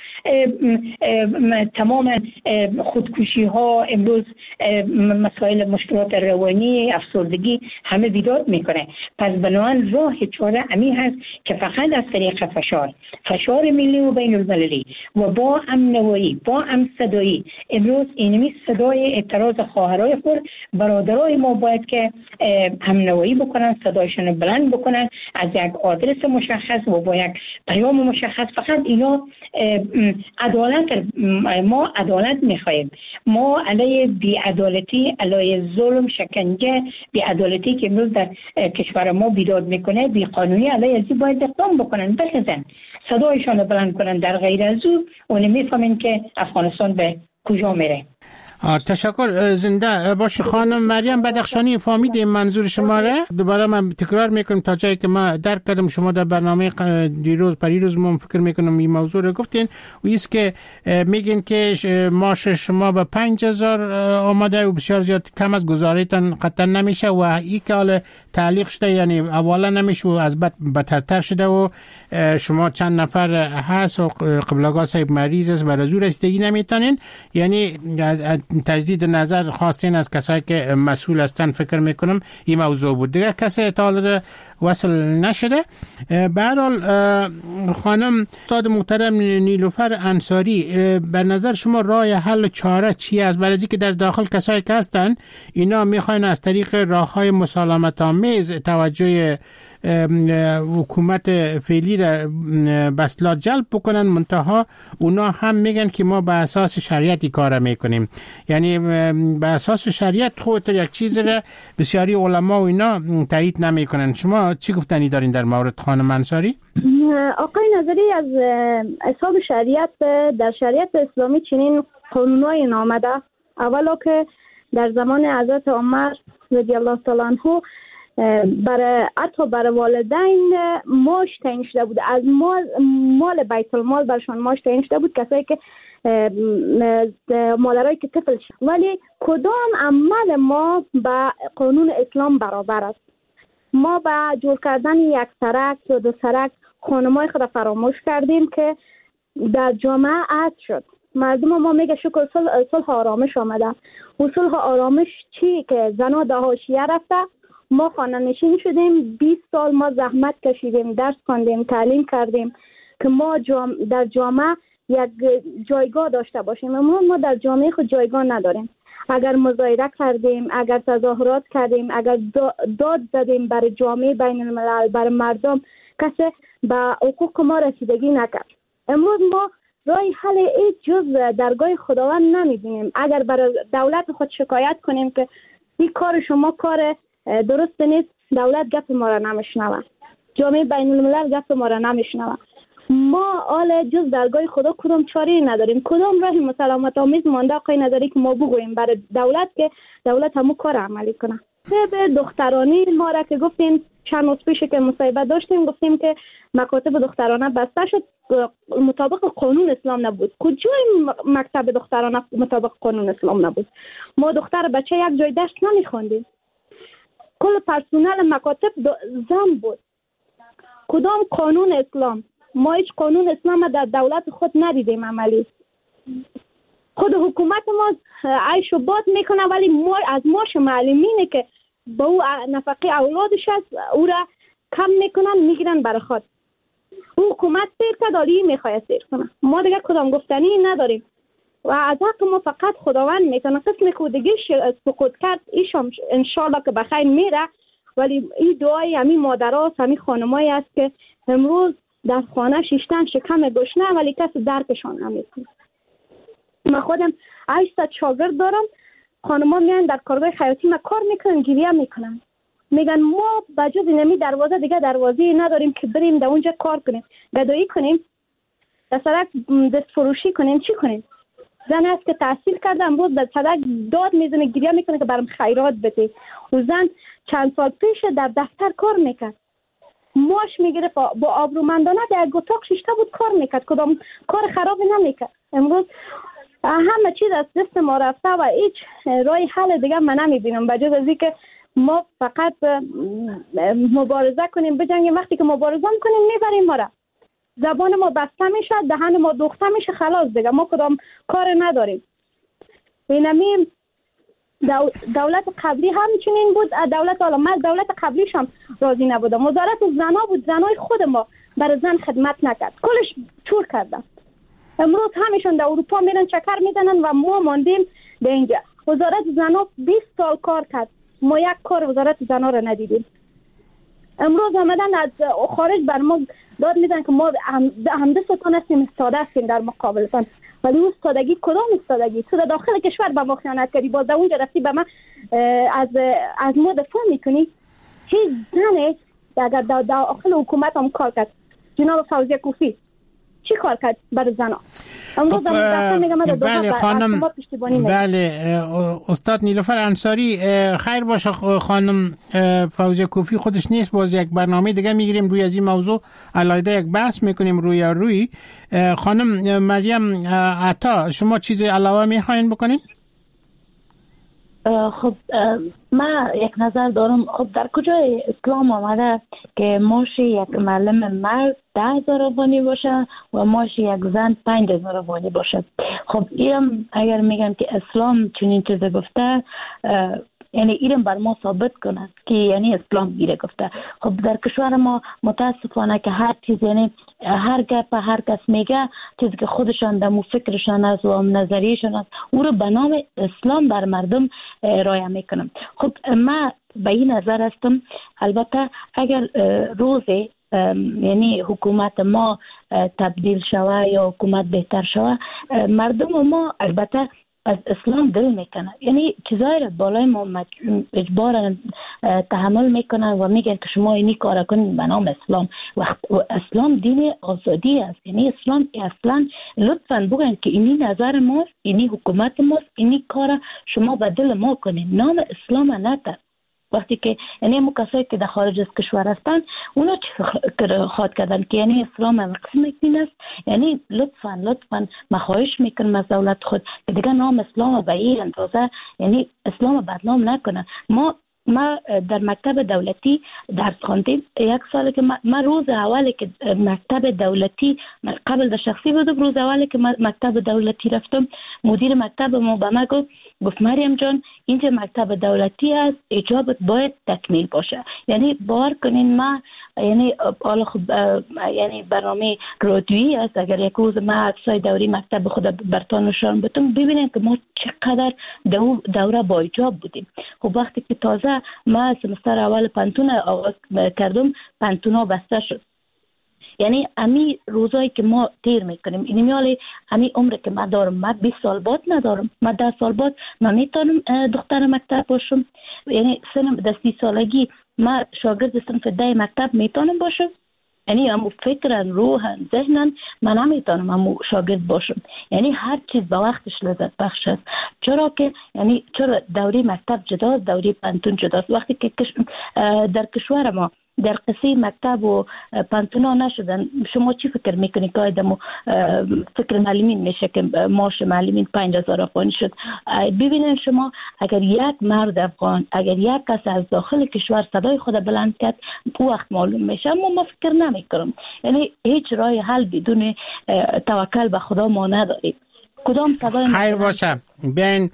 تمام خودکشی ها، امروز مسائل مشکلات روانی، افسردگی همه بیداد میکنه. پس بنابراین راه چاره همین هست که فقط از طریق فشار ملی و بین المللی و با امنوایی با صدایی امروز اینمی صدای اعتراض خواهرای خود برادرای ما باید که همنوایی بکنن، صدایشون بلند بکنن از یک آدرس مشخص و با یک پیام مشخص. فقط اینا ما عدالت میخوایم. ما علیه بی‌عدالتی، علیه ظلم، شکنجه، بی‌عدالتی که امروز در کشور ما بیداد میکنه، بی‌قانونی، علیه ازی باید اقدام بکنن، بخزن، صدایشان بلند کنن. در غیر از او اون میفهمین که افغانستان به کجا میره. تشکر. زنده باش خانم مریم بدخشانی. فهمیدیم منظور شما را. دوباره من تکرار میکنم تا جایی که ما درک کردم. شما در برنامه پریروز ما فکر میکنم این موضوع رو گفتین و ایست که میگین که معاش شما به 5000 آمده و بسیار زیاد کم از گزارهتان قطعا نمیشه و این که حال تعلیق شده، یعنی اولا نمیشه و از بعد بدتر شده و شما چند نفر هست و قبلگاه صاحب مریض است و رزو رسیدگی نمیتونین، یعنی تجدید نظر خواستین از کسایی که مسئول هستن. فکر میکنم این موضوع بود. دیگه کسی اطلاع وصل نشده. به هر حال خانم استاد محترم نیلوفر انصاری، به نظر شما راه حل چاره چی است؟ برای اینکه در داخل کسایی که هستن اینا میخواین از طریق راههای مسالمت آمیز توجه حکومت فعلی را بسلا جلب بکنن، منتها اونا هم میگن که ما به اساس شریعتی کار میکنیم، یعنی به اساس شریعت خودت یک چیز را بسیاری علما و اینا تایید نمیکنن. شما چی گفتنی دارین در مورد خانم انصاری؟ آقای نظری، از حساب شریعت در شریعت اسلامی چنین قانونایی نامده. اولا که در زمان حضرت عمر رضی الله تعالی عنه حتی برای والدین معاش تعیین شده بود، از مال بیت المال برشان معاش تعیین شده بود، کسایی که مادرایی که طفل شد. ولی کدام عمل ما به قانون اسلام برابر است؟ ما به جور کردن یک سرک یا دو سرک خانمای خود فراموش کردیم که در جامعه عاد شد. مردم ما میگه شکر صلح آرامش آمده. و صلح آرامش چی که زنا در حاشیه رفته؟ ما خانه نشین شدیم، 20 سال ما زحمت کشیدیم، درس خواندیم، تعلیم کردیم که ما در جامعه یک جایگاه داشته باشیم. اما ما در جامعه خود جایگاه نداریم. اگر مظاهره کردیم، اگر تظاهرات کردیم، اگر داد زدیم برای جامعه بین الملل، برای مردم، کسی به حقوق ما رسیدگی نکرد. امروز ما راه حل هیچ جز درگاه خداوند نمیبینیم. اگر برای دولت خود شکایت کنیم که این کار شما کار درست نیست، دولت گپ ما را نمیشنوه، جامعه بین الملل گپ ما را نمیشنوه. ما حال جز درگاه خدا کدام چاره نداریم. کدام راه مسالمت آمیز مانده آقای نظری که ما بگوییم برای دولت که دولت همو کار عملی کنه؟ مکاتب دخترانی ما را که گفتیم چند روز پیش که مصاحبه داشتیم گفتیم که مکاتب دخترانه بسته شد مطابق قانون اسلام نبود. کجای مکتب دخترانه مطابق قانون اسلام نبود؟ ما دختر بچه یک جای درس نمیخوندیم. کل پرسنل مکاتب زن بود. کدام قانون اسلام؟ ما هیچ قانون اسلام در دولت خود ندیدیم عملی. خود حکومت ما عیش و باد میکنه ولی ما از ماش معلمینه که با او نفقه اولادش است او را کم میکنن میگیرن برای خود. او حکومت سیر که داری میخواه سیر کنه. ما دیگه کدام گفتنی نداریم و از حق ما فقط خداوند میتونه. قسم که دیگه سقوط کرد ایشم انشالله که بخیر میره، ولی این دعای همین مادراست همین خانمایی است که امروز در خانه شیشتن شکم گشنه ولی کسی درکشان نمیکنه. من خودم 800 شاگرد دارم. خانم‌ها میان در کارگاه خیاطی ما کار میکنن، گریه میکنن، میگن ما بجز اینمی دروازه دیگه دروازه نداریم که بریم در اونجا کار کنیم، گدایی کنیم، در سرک دست فروشی کنیم، چی کنیم؟ زن است که تحصیل کرده امروز در سرک داد میزنه گریه میکنه که برام خیرات بده. و زن چند سال پیش در دفتر کار میکرد، ماش میگیره با آبرومندانه در اتاق شیشته بود کار میکرد، کدام کار خراب نمیکرد. امروز همه چیز از دست ما رفته و هیچ راه حل دیگه من نمیبینم بجز از اینکه ما فقط مبارزه کنیم، بجنگیم. وقتی که مبارزه میکنیم میبریم ما را، زبان ما بسته میشه، دهن ما دوخته میشه، خلاص دیگه ما کدام کار نداریم. اینمی دولت قبلی همچنین بود، دولت عالم دولت قبلیش هم راضی نبودم. وزارت زنا بود، زنای خود ما برای زن خدمت نکرد، کلش چور کردن. امروز همیشون در اروپا میرن چکر میزنن و ما ماندیم در اینجا. وزارت زنا 20 سال کار کرد، ما یک کار وزارت زنا را ندیدیم. امروز آمدن از خارج بر ما داد میزنن که ما همدستتان هستیم، استاده هستیم در مقابلتان. ولی اون استادگی کدام استادگی؟ تو در داخل کشور به ما خیانت کردی، باز در اونجا رفتی به من از ما دفاع میکنی؟ هیچ زنه اگر در داخل حکومت هم کار کرد، جناب فوزیه کوفی چی کار کرد برای زنا؟ خب بله خانم، بله استاد نیلوفر انصاری، خیر باشه خانم فوزیه کوفی خودش نیست، باز یک برنامه دیگه میگیریم روی از این موضوع علیحده یک بحث میکنیم روی. خانم مریم عطا شما چیزی علاوه میخواین بکنین؟ خب من یک نظر دارم. خب در کجای اسلام آمده که ماش یک معلم مرد 10,000 افغانی باشه و ماش یک زن 5,000 افغانی باشه؟ خب اینم اگر میگن که اسلام چنین چیزی گفته، یعنی اینم بر ما ثابت کنه که یعنی اسلام ایره گفته. خب در کشور ما متاسفانه که هر چیز، یعنی هر گپ هر کس میگه چیزی که خودشان دمو فکرشان است و نظریشان است او رو به نام اسلام بر مردم رایه میکنم. خب من به این نظر هستم البته اگر روز یعنی حکومت ما تبدیل شوه یا حکومت بهتر شوه، مردم ما البته از اسلام دل میکنه، یعنی چیزایی را بالای ما اجبارا تحمل میکنن و میگن که شما اینی کار کنید به نام اسلام. و اسلام دین آزادی است، یعنی اسلام اصلا لطفاً بگن که اینی نظر ماست، اینی حکومت ماست، اینی کار شما به دل ما کنید، نام اسلام نتر. وقتی که یعنی همون کسایی که در خارج از کشور هستن اونا چی خواهد کردن که یعنی اسلام هم قسم دین است، یعنی لطفاً من خواهش میکنم از دولت خود که دیگه نام اسلام به این اندازه یعنی اسلام بدنام نکنن. ما در مکتب دولتی درس خواندیم، یک سال که من روز اولی که مکتب دولتی قبل در شخصی بودم، روز اولی که مکتب دولتی رفتم مدیر مکتب ما به من گفت مریم جان اینجا مکتب دولتی است، اجابت باید تکمیل باشه. یعنی باور کنین ما یعنی حالا خب یعنی برنامه رادیویی است، اگر یک روز ما عکسای دوری مکتب خود برتان نشان بدم ببینید که ما چقدر دوره با ایجاب بودیم. خب وقتی که تازه ما سمستر اول پانتون آغاز کردم پانتونا بسته شد، یعنی امی روزایی که ما تیر میکنیم این میالی امی عمر که من دارم، من 20 سال بعد ندارم، من 10 سال بعد من میتونم دختر مکتب باشم، یعنی سنم در 30 سالگی من شاگرد صنف 10 مکتب میتونم باشم. یعنی همو فکرن، روحن، ذهنن، من نمیتونم همو شاگرد باشم. یعنی هر چیز با وقتش لذت بخش است. چرا دوره مکتب جداست، دوره پانتون جداست. وقتی که در کشور ما در قصه مکتب و پانتونا نشدن، شما چی فکر میکنید که آدمو فکر معلمین میشه که معاش معلمین 5000 افغانی شد؟ ببینید شما، اگر یک مرد افغان، اگر یک کس از داخل کشور صدای خود بلند کرد، او وقت معلوم میشه. اما ما فکر نمیکنم، یعنی هیچ راه حل بدون توکل به خدا ما نداریم. کدام صدای خیر باشه. بین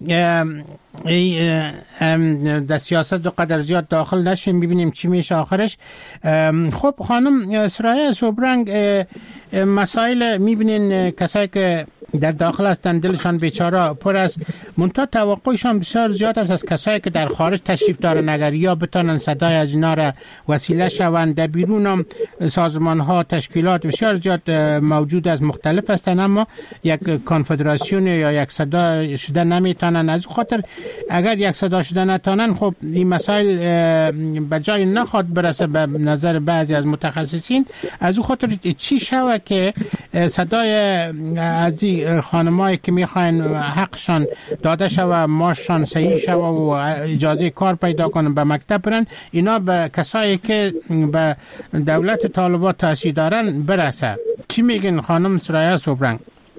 در سیاست دو قدر زیاد داخل نشیم، ببینیم چی میشه آخرش. خب خانم سرایه صبرنگ، مسائل میبینین کسایی که در داخل هستن دلشان بیچاره پر است، منتها توقعشان بسیار زیاد است از کسایی که در خارج تشریف دارن، اگر یا بتانن صدای از اینا را وسیله شوند. در بیرون هم سازمان ها، تشکیلات بسیار زیاد موجود است، مختلف هستن، اما یک کنفدراسیون یا یک صدا شده نمیتونن. از خاطر اگر یک صدا شده نتونن، خب این مسائل به جای نخواد برسه به نظر بعضی از متخصصین. از اون خاطر چی شوه که صدای از خانمایی که میخواین حقشان داده شوه، ماشان صحیح شوه و اجازه کار پیدا کنن، به مکتب برن، اینا به کسایی که به دولت طالبات تاثیر دارن برسه؟ چی میگن خانم سرایه صبرنگ؟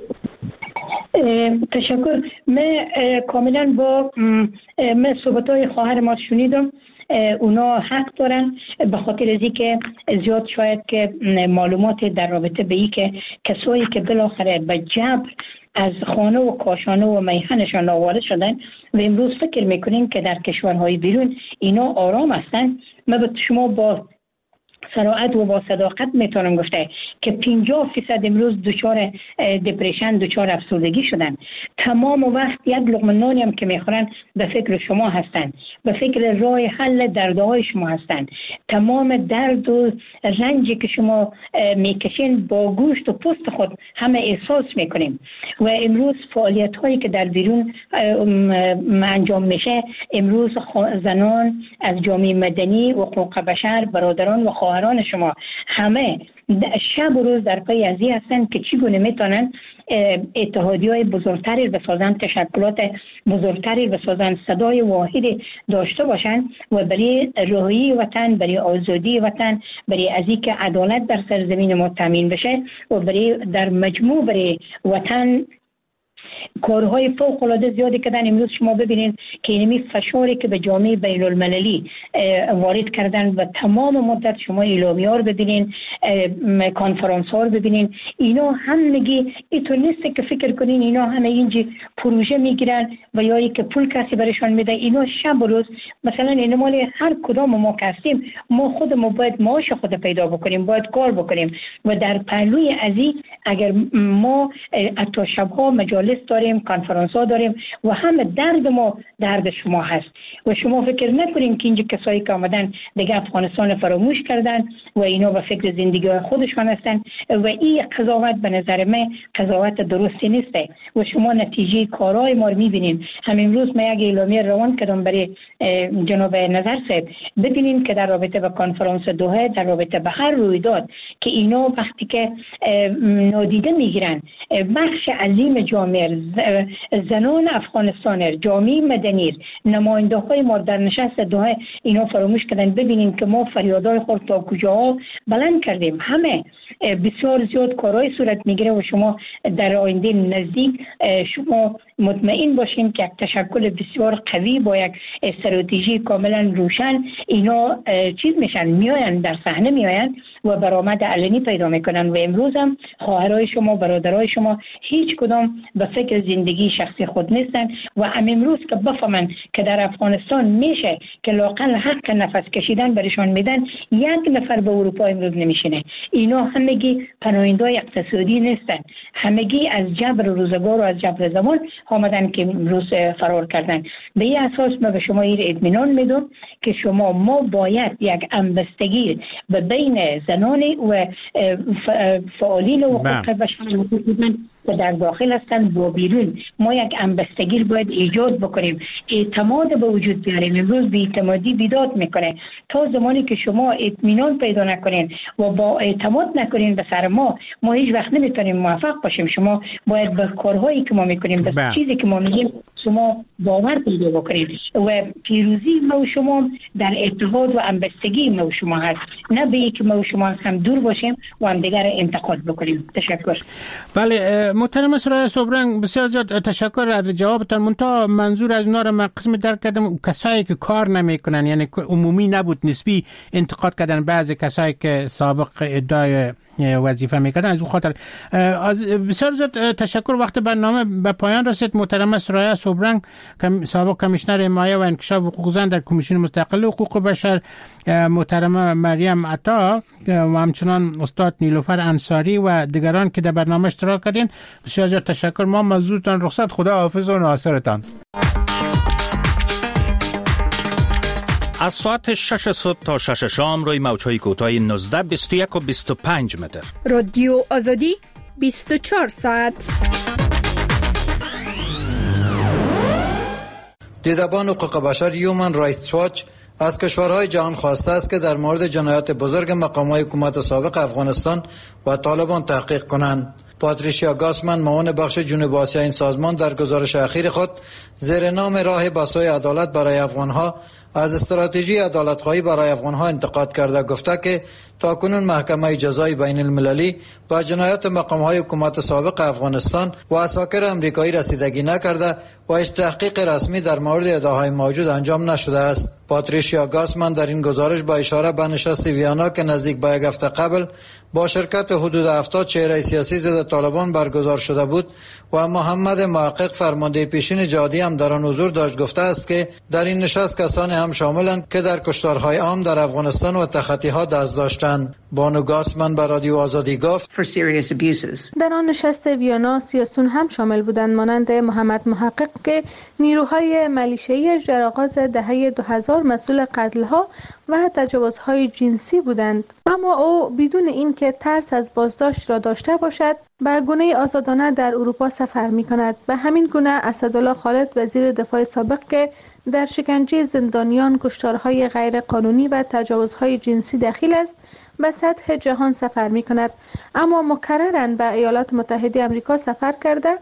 تشکر. من کاملا با صحبت‌های خواهر ما شنیدم. اونا حق دارن، به خاطر از اینکه زیاد شاید که معلومات در رابطه به این که کسایی که بالاخره به جبر از خانه و کاشانه و میهنشان آواره شدن و امروز فکر میکنین که در کشورهای بیرون اینا آرام هستن. من به شما با صراحت و با صداقت میتونم گفته که 50% امروز دچار دپرشن، دچار افسردگی شدن. تمام وقت یک لقمه نانی هم که میخورن به فکر شما هستن، به فکر راه حل دردهای شما هستن. تمام درد و رنجی که شما میکشین با گوشت و پوست خود همه احساس میکنیم. و امروز فعالیت هایی که در بیرون انجام میشه، امروز زنان از جامعه مدنی و حقوق بشر، برادران و خواهران شما همه شب و روز در پی ازی هستند که چگونه میتونن اتحادیه‌های بزرگتری بسازن، تشکلات بزرگتری بسازن، صدای واحدی داشته باشن و برای رهایی وطن، برای آزادی وطن، برای ازی که عدالت در سرزمین ما تامین بشه و برای در مجموع برای وطن کارهای فوق العاده زیادی کردن. امروز شما ببینید که اینمی فشاری که به جامعه بین المللی وارد کردن و تمام مدت شما اعلامیه‌ها رو ببینین، کنفرانس‌ها رو ببینین، اینا همگی اینطور نیست که فکر کنین اینا همه اینجی پروژه میگیرن و یا که پول کسی برشان میده. اینا شب و روز، مثلا این مال هر کدام ما هستیم، ما خودمون باید معاش خود پیدا بکنیم، باید کار بکنیم و در پهلوی ازی اگر ما حتی شب‌ها مجالس داریم، کنفرانس ها داریم و همه درد ما درد شما هست و شما فکر نکنین که اینجا کسایی که آمدن دیگه افغانستان فراموش کردن و اینا به فکر زندگی خودشان هستن و این قضاوت به نظر من قضاوت درستی نیسته و شما نتیجه کارهای ما رو میبینیم. همین روز من یک اعلامیه روان کردم برای جناب نظر صاحب، ببینین که در رابطه با کنفرانس دوحه، در رابطه به هر رویداد که اینا وقتی که نادیده میگیرن بخش عظیم جامعه، زنان افغانستان، جامعه مدنی، نماینده های ما در نشست دوحه اینا فراموش کردن. ببینین که ما فریادهای خود تا کجاها بلند کردیم. همه بسیار زیاد کارهای صورت میگیره و شما در آینده نزدیک شما مطمئن باشین که یک تشکل بسیار قوی با یک استراتژی کاملا روشن اینا چیز میشن، میاین در صحنه میاین و برآمد علنی پیدا میکنن. و امروز هم خواهرای شما، برادرای شما هیچ کدام به فکر زندگی شخصی خود نیستن و امروز که بفهمن که در افغانستان میشه که لااقل حق نفس کشیدن برشان میدن، یک نفر به اروپا امروز نمیشینه. اینا همگی پناهنده‌های اقتصادی نیستن، همگی از جبر روزگار و از جبر زمان آمدن که امروز فرار کردن. به این اساس من به شما این اطمینان میدم که ما باید یک همبستگی به بین زنان و فعالین حقوق بشر که در داخل هستند و بیرون. ما یک همبستگی باید ایجاد بکنیم، اعتماد به وجود بیاریم. امروز بی‌اعتمادی بیداد میکنه. تا زمانی که شما اطمینان پیدا نکنین و با اعتماد نکنین به سر ما هیچ وقت نمیتونیم موفق باشیم. شما باید به کارهایی که ما میکنیم، به چیزی که ما میگیم شما باور پیدا بکنید و پیروزی ما و شما در اتحاد و همبستگی ما و شما هست، نه به اینکه ما و شما هم دور باشیم و هم دیگر انتقاد بکنیم. تشکر. بله محترم سرای صبرنگ، بسیار زیاد تشکر از جوابتان. منتها منظور از اونا رو من قسم درک کردم، کسایی که کار نمیکنن، یعنی عمومی نبود، نسبی انتقاد کردن بعضی کسایی که سابق ادعای وظیفه میکردن. از اون خاطر بسیار زیاد تشکر. وقت برنامه به پایان رسید. محترم سرای صبرنگ، سابق کمیشنر حمایت و انکشاف حقوق زن در کمیسیون مستقل حقوق بشر، محترم مریم عطا و همچنان استاد نیلوفر انصاری و دیگران که در برنامه اشتراک کردین، بسیار زیاد تشکر. ما موضوعتان رخصت. خدا حافظ و ناصرتان. از ساعت 6 صبح تا 6 شام روی موج‌های کوتاه 19، 21 و 25 متر. رادیو آزادی 24 ساعت. دیدبان حقوق بشر هیومن رایتس واچ از کشورهای جهان خواسته است که در مورد جنایات بزرگ مقام‌های حکومت سابق افغانستان و طالبان تحقیق کنند. پاتریشیا گاسمن، معاون بخش جنوب آسیا این سازمان، در گزارش اخیر خود زیر نام راه به سوی عدالت برای افغانها از استراتژی عدالت‌خواهی برای افغانها انتقاد کرده، گفته که تاکنون محکمه جزای بین المللی با جنایات مقام‌های حکومت سابق افغانستان و عساکر امریکایی رسیدگی نکرده و هیچ تحقیق رسمی در مورد ادعاهای موجود انجام نشده است. پاتریشیا گاسمن در این گزارش با اشاره به نشست ویانا که نزدیک به یک هفته قبل با شرکت حدود 70 چهره سیاسی ضد طالبان برگزار شده بود و محمد محقق، فرمانده پیشین جهادی، هم در آن حضور داشت، گفته است که در این نشست کسانی هم شاملند که در کشتارهای عام در افغانستان و تخطی‌ها دست داشتند. بانو گاسمن به رادیو آزادی گفت در آن نشست ویانا سیاسیون هم شامل بودند، مانند محمد محقق که نیروهای ملیشه‌ای جرآغاز دهه 2000 مسئول قتل‌ها و تجاوزهای جنسی بودند، اما او بدون اینکه ترس از بازداشت را داشته باشد به گونه آزادانه در اروپا سفر می‌کند. به همین گونه اسدالله خالد، وزیر دفاع سابق که در شکنجه زندانیان، کشتارهای غیر قانونی و تجاوزهای جنسی دخیل است، به سطح جهان سفر می‌کند، اما مکرراً به ایالات متحده آمریکا سفر کرده.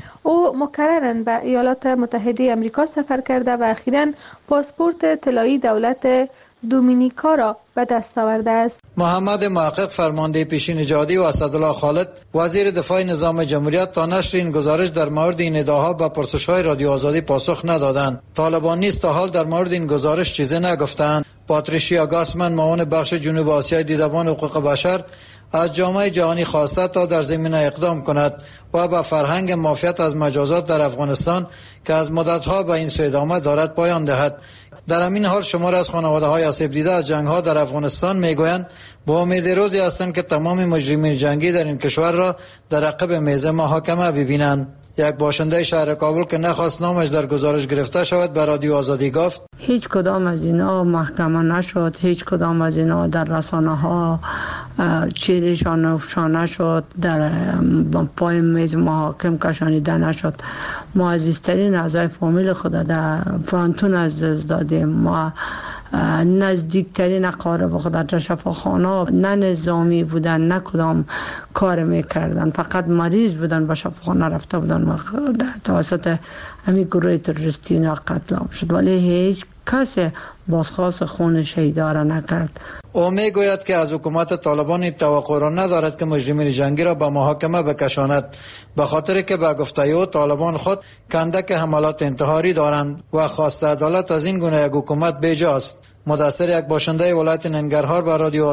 و اخیراً پاسپورت طلایی دولت دومینیکا را به دست آورده است. محمد محقق، فرمانده پیشین جهادی، و اسدالله خالد، وزیر دفاع نظام جمهوریت، تا نشر این گزارش در مورد این ادعاها به پرسش‌های رادیو آزادی پاسخ ندادند. طالبان نیز تا حال در مورد این گزارش چیزی نگفتند. پاتریشیا گاسمن، معاون بخش جنوب آسیای دیدبان حقوق بشر، از جامعه جهانی خواسته تا در زمینه اقدام کند و به فرهنگ معافیت از مجازات در افغانستان که از مدت‌ها به این سو ادامه دارد پایان دهد. در همین حال شمار از خانواده‌های آسیب دیده از جنگ‌ها در افغانستان میگویند با امید روزی هستند که تمام مجرمین جنگی در این کشور را در عقب میز محاکمه ببینند. یک باشنده شهر کابل که نخواست نامش در گزارش گرفته شود به رادیو آزادی گفت هیچ کدام از اینا محکمه نشد، هیچ کدام از اینا در رسانه ها چیرشان افشا نشد، در پای میز محاکم کشانیده نشد. ما عزیزترین اعضای فامیل خود در پانتون از دادیم. ما نزدیکترین اقارب خود در شفاخانه نه نظامی بودن نه کدام کار میکردن، فقط مریض بودن به شفاخانه رفته بودن و توسط همین گروه تروریستی اینا قتل عام شد، ولی هیچ کسی بازخواست خون شهیدا را نکرد. او میگوید که از حکومت طالبان توقع را ندارد که مجرمین جنگی را به محاکمه بکشاند، به خاطر که به گفته او طالبان خود کندک حملات انتحاری دارند و خواست عدالت از این گونه یک حکومت بیجاست. مدثر یک باشنده ولایت ننگرهار به رادیو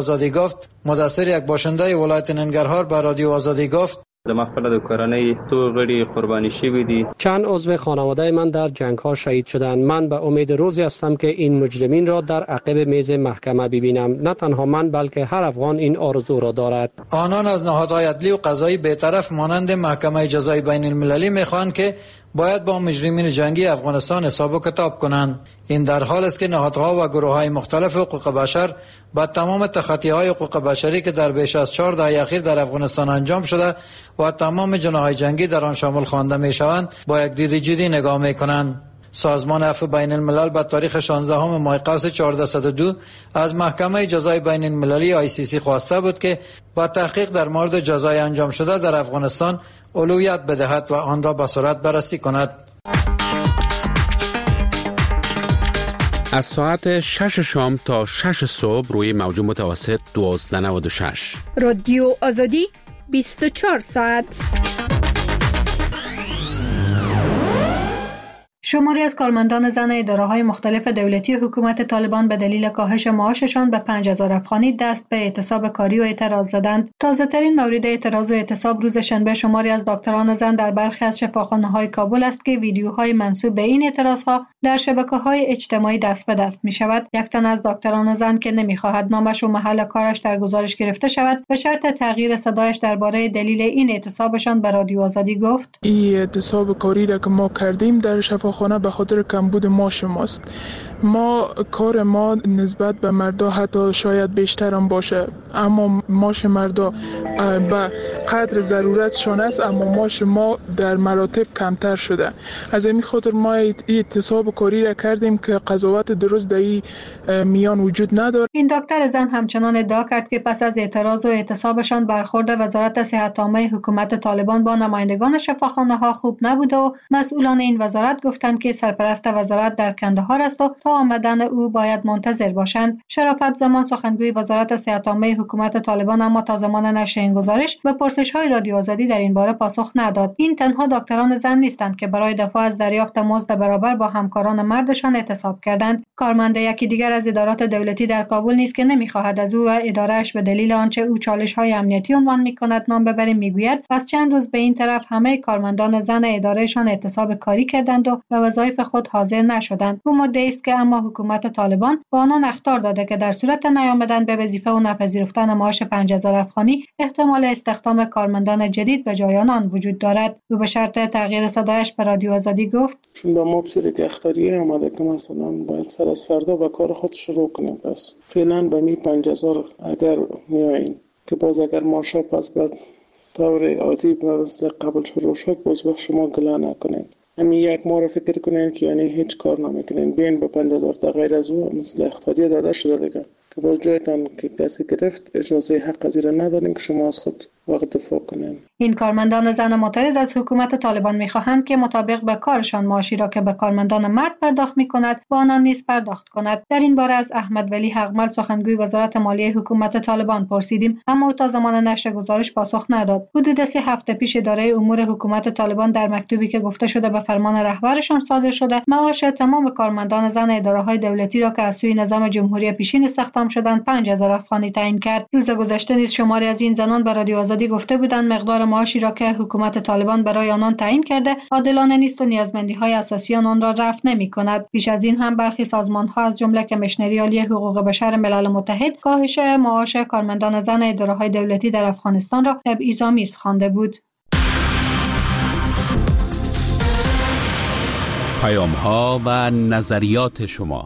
آزادی گفت زما خپل د کورنۍ تو غړي قرباني شوي دي. چند عضو خانواده من در جنگ ها شهید شدند. من به امید روزی هستم که این مجرمین را در عقب میز محکمه ببینم. نه تنها من بلکه هر افغان این آرزو را دارد. آنان از نهادهای عدلی و قضایی بی‌طرف مانند محکمه جزای بین المللی میخواهند که باید با مجرمین جنگی افغانستان حساب و کتاب کنند. این در حال است که نهادها و گروه‌های مختلف حقوق بشر با تمام تخطی‌های حقوق بشری که در بیش از 4 دهه اخیر در افغانستان انجام شده و تمام جناح‌های جنگی در آن شامل خوانده می‌شوند با یک دید جدی نگاه می‌کنند. سازمان عفو بین الملل به تاریخ 16 ماه قوس 1402 از محکمه جزای بین المللی ICC خواسته بود که با تحقیق در مورد جزای انجام شده در افغانستان اولویت بدهد و آن را به سرعت بررسی کند. از ساعت 6 شام تا 6 صبح روی موج متوسط 1296 رادیو آزادی 24 ساعت. شماری از کارمندان زن اداره‌های مختلف دولتی حکومت طالبان به دلیل کاهش معاششان به 5000 افغانی دست به اعتصاب کاری و اعتراض زدند. تازه‌ترین مورد اعتراض و اعتصاب روز شنبه شماری از دکتران زن در برخی از شفاخانه‌های کابل است که ویدیوهای منسوب به این اعتراضها در شبکه‌های اجتماعی دست به دست می‌شود. یک تن از دکتران زن که نمی‌خواهد نامش و محل کارش در گزارش گرفته شود، به شرط تغییر صدایش درباره دلیل این اعتصابشان به رادیو آزادی گفت: این اعتصاب کاری را که ما کردیم در شفاخانه به خاطر کمبود معاش ماست. کار ما نسبت به مردا حتی شاید بیشتر هم باشه، اما معاش مردا به قدر ضرورتشان است، اما معاش ما در مراتب کمتر شده. از این خاطر ما اعتصاب کاری را کردیم که قضاوت درست در این میان وجود نداره. این دکتر زن همچنان ادعا کرد که پس از اعتراض و اعتصابشان برخورد وزارت صحت عامه حکومت طالبان با نمایندگان شفاخانه‌ها خوب نبوده و مسئولان این وزارت گفتند که سرپرست وزارت در کندهار است و تا آمدن او باید منتظر باشند. شرافت زمان سخنگوی وزارت صحت عامه حکومت طالبان اما تا زمان نشر این گزارش به پرسش‌های رادیو آزادی در این باره پاسخ نداد. این تنها دکتران زن نیستند که برای دفاع از دریافت مزد برابر با همکاران مردشان اعتصاب کردند. کارمند یکی دیگر از ادارات دولتی در کابل نیز که نمی‌خواهد از او و اداره‌اش به دلیل آنچه او چالش‌های امنیتی عنوان می‌کند نام ببریم میگوید از چند روز به این طرف همه کارمندان زن ادارهشان اعتصاب کاری کردند و به وظایف خود حاضر نشدند. او مدعی است که اما حکومت طالبان به آنان اخطار داده که در صورت نیامدن به وظیفه و نپذیرفتن معاش 5000 افغانی احتمال استخدام کارمندان جدید به جای آنان وجود دارد. او به شرط تغییر صدایش به رادیو آزادی گفت: چون به ما بسیاری که اختاریه آمده که مثلا باید سر از فردا به کار خود شروع کنیم. پس فعلا به می 5000 اگر میاییم که باز اگر معاش پس بعد طور عادی مثل قبل شروع شد باز به شما گله نکنین. همین یک ماه فکر کنین که یعنی هیچ کار نمیکنین، بین به 5000 تا غیر از او مثل اختاریه داده شده دیگه که باز جایتان که کسی گرفت اجازه حق از این ندارین که شما از خود وقت دفاع کنین. این کارمندان زن معترض از حکومت طالبان می‌خواهند که مطابق به کارشان معاشی را که به کارمندان مرد پرداخت می‌کند با آنان نیز پرداخت کند. در این باره از احمد ولی حقمل سخنگوی وزارت مالیه حکومت طالبان پرسیدیم، اما او تا زمان نشر گزارش پاسخ نداد. حدود 3 هفته پیش اداره امور حکومت طالبان در مکتوبی که گفته شده به فرمان رهبرشان صادر شده معاش تمام کارمندان زن اداره‌های دولتی را که از سوی نظام جمهوری پیشین استخدام شدند 5000 افغانی تعیین کرد. روز گذشته نیز شماری از این زنان به رادیو آزادی گفته بودند مقدار معاشی را که حکومت طالبان برای آنان تعیین کرده عادلانه نیست و نیازمندی‌های اساسی آنان را رفع نمی‌کند. پیش از این هم برخی سازمان‌ها از جمله کمیشنری عالی حقوق بشر ملل متحد کاهش معاش کارمندان زن اداره‌های دولتی در افغانستان را تبعیض‌آمیز خوانده بود. پیام‌ها و نظریات شما.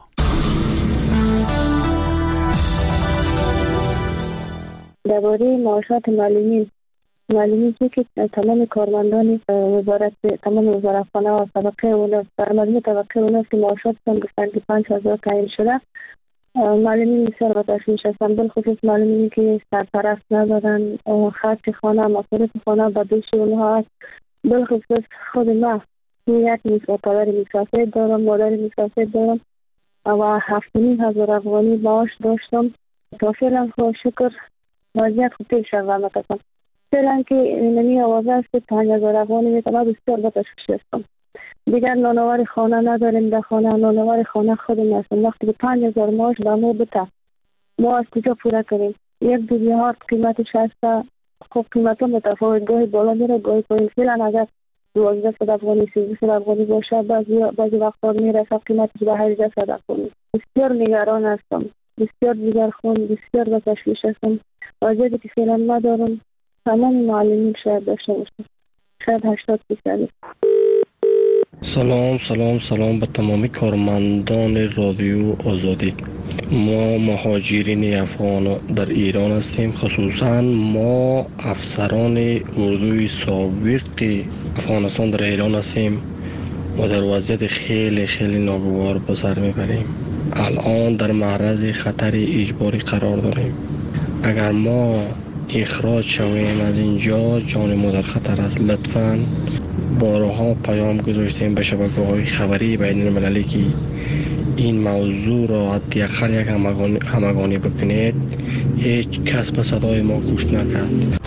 درباره معاشات معلومی که تمام کارمندان وزارت تمام وزارتخانه و طبقه اوناست در مجموع طبقه اوناست که معاشاتشان گفتن که 5000 تعیین شده. معلمین بسیار با تشویش هستن، بالخصوص معلمینی که سرپرست ندارن، خرج خانه مصارف خانه به دوش اونها هست. بالخصوص خود ما یک پدر مسافر دارم، مادر مسافر دارم و 7500 افغانی معاش داشتم. تا فعلا خدا شکر وضعیت خوب پیش رفته است. فعلا که نمی آوازه است که 5000 افغانی میتونه بسیار با تشویش هستم. دیگر نانوار خانه نداریم، در خانه نانوار خانه خودم هستم. وقتی که 5000 معاش به ما بده ما از کجا پوره کنیم؟ یک دوزیهار قیمتش هست. خب قیمت ها متفاوت، گاهی بالا میره گاهی پایین. فعلا اگر 1200 افغانی 1300 افغانی باشه بعضی وقتا میرسه قیمتش به 1800 افغانی. بسیار نگران هستم، بسیار جگرخون، بسیار با تشویش هستم. وضعیتی که فعلا ندارم تمام معلمین شاید داشته باشم، شاید 80%. سلام به تمامی کارمندان رادیو آزادی. ما مهاجرین افغان در ایران هستیم، خصوصا ما افسران اردوی سابق افغانستان در ایران هستیم و در وضعیت خیلی ناگوار به سر میبریم. الان در معرض خطر اجباری قرار داریم. اگر ما اخراج شویم از اینجا جان ما در خطر است. لطفاً بارها پیام گذاشتیم به شبکه‌های خبری بین المللی که این موضوع را حداقل یک همگانی بکنید. هیچ کس به صدای ما گوش نکرد.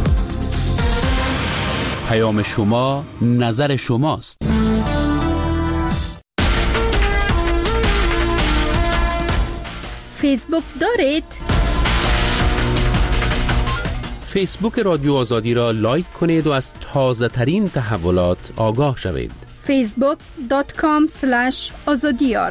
پیام شما نظر شماست. فیسبوک دارید؟ فیسبوک رادیو آزادی را لایک کنید و از تازه ترین تحولات آگاه شوید. facebook.com/azadiyar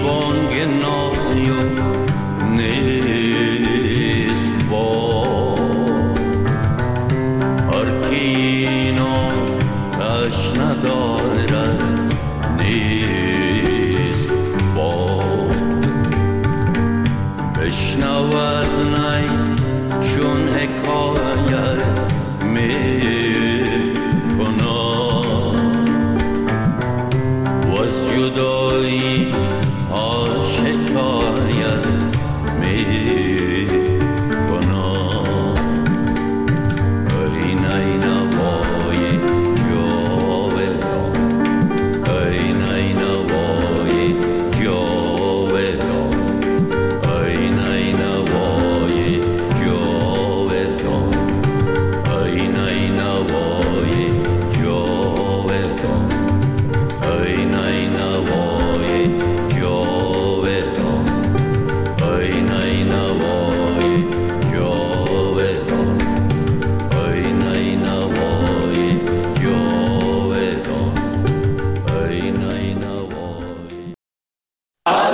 بانگ نای و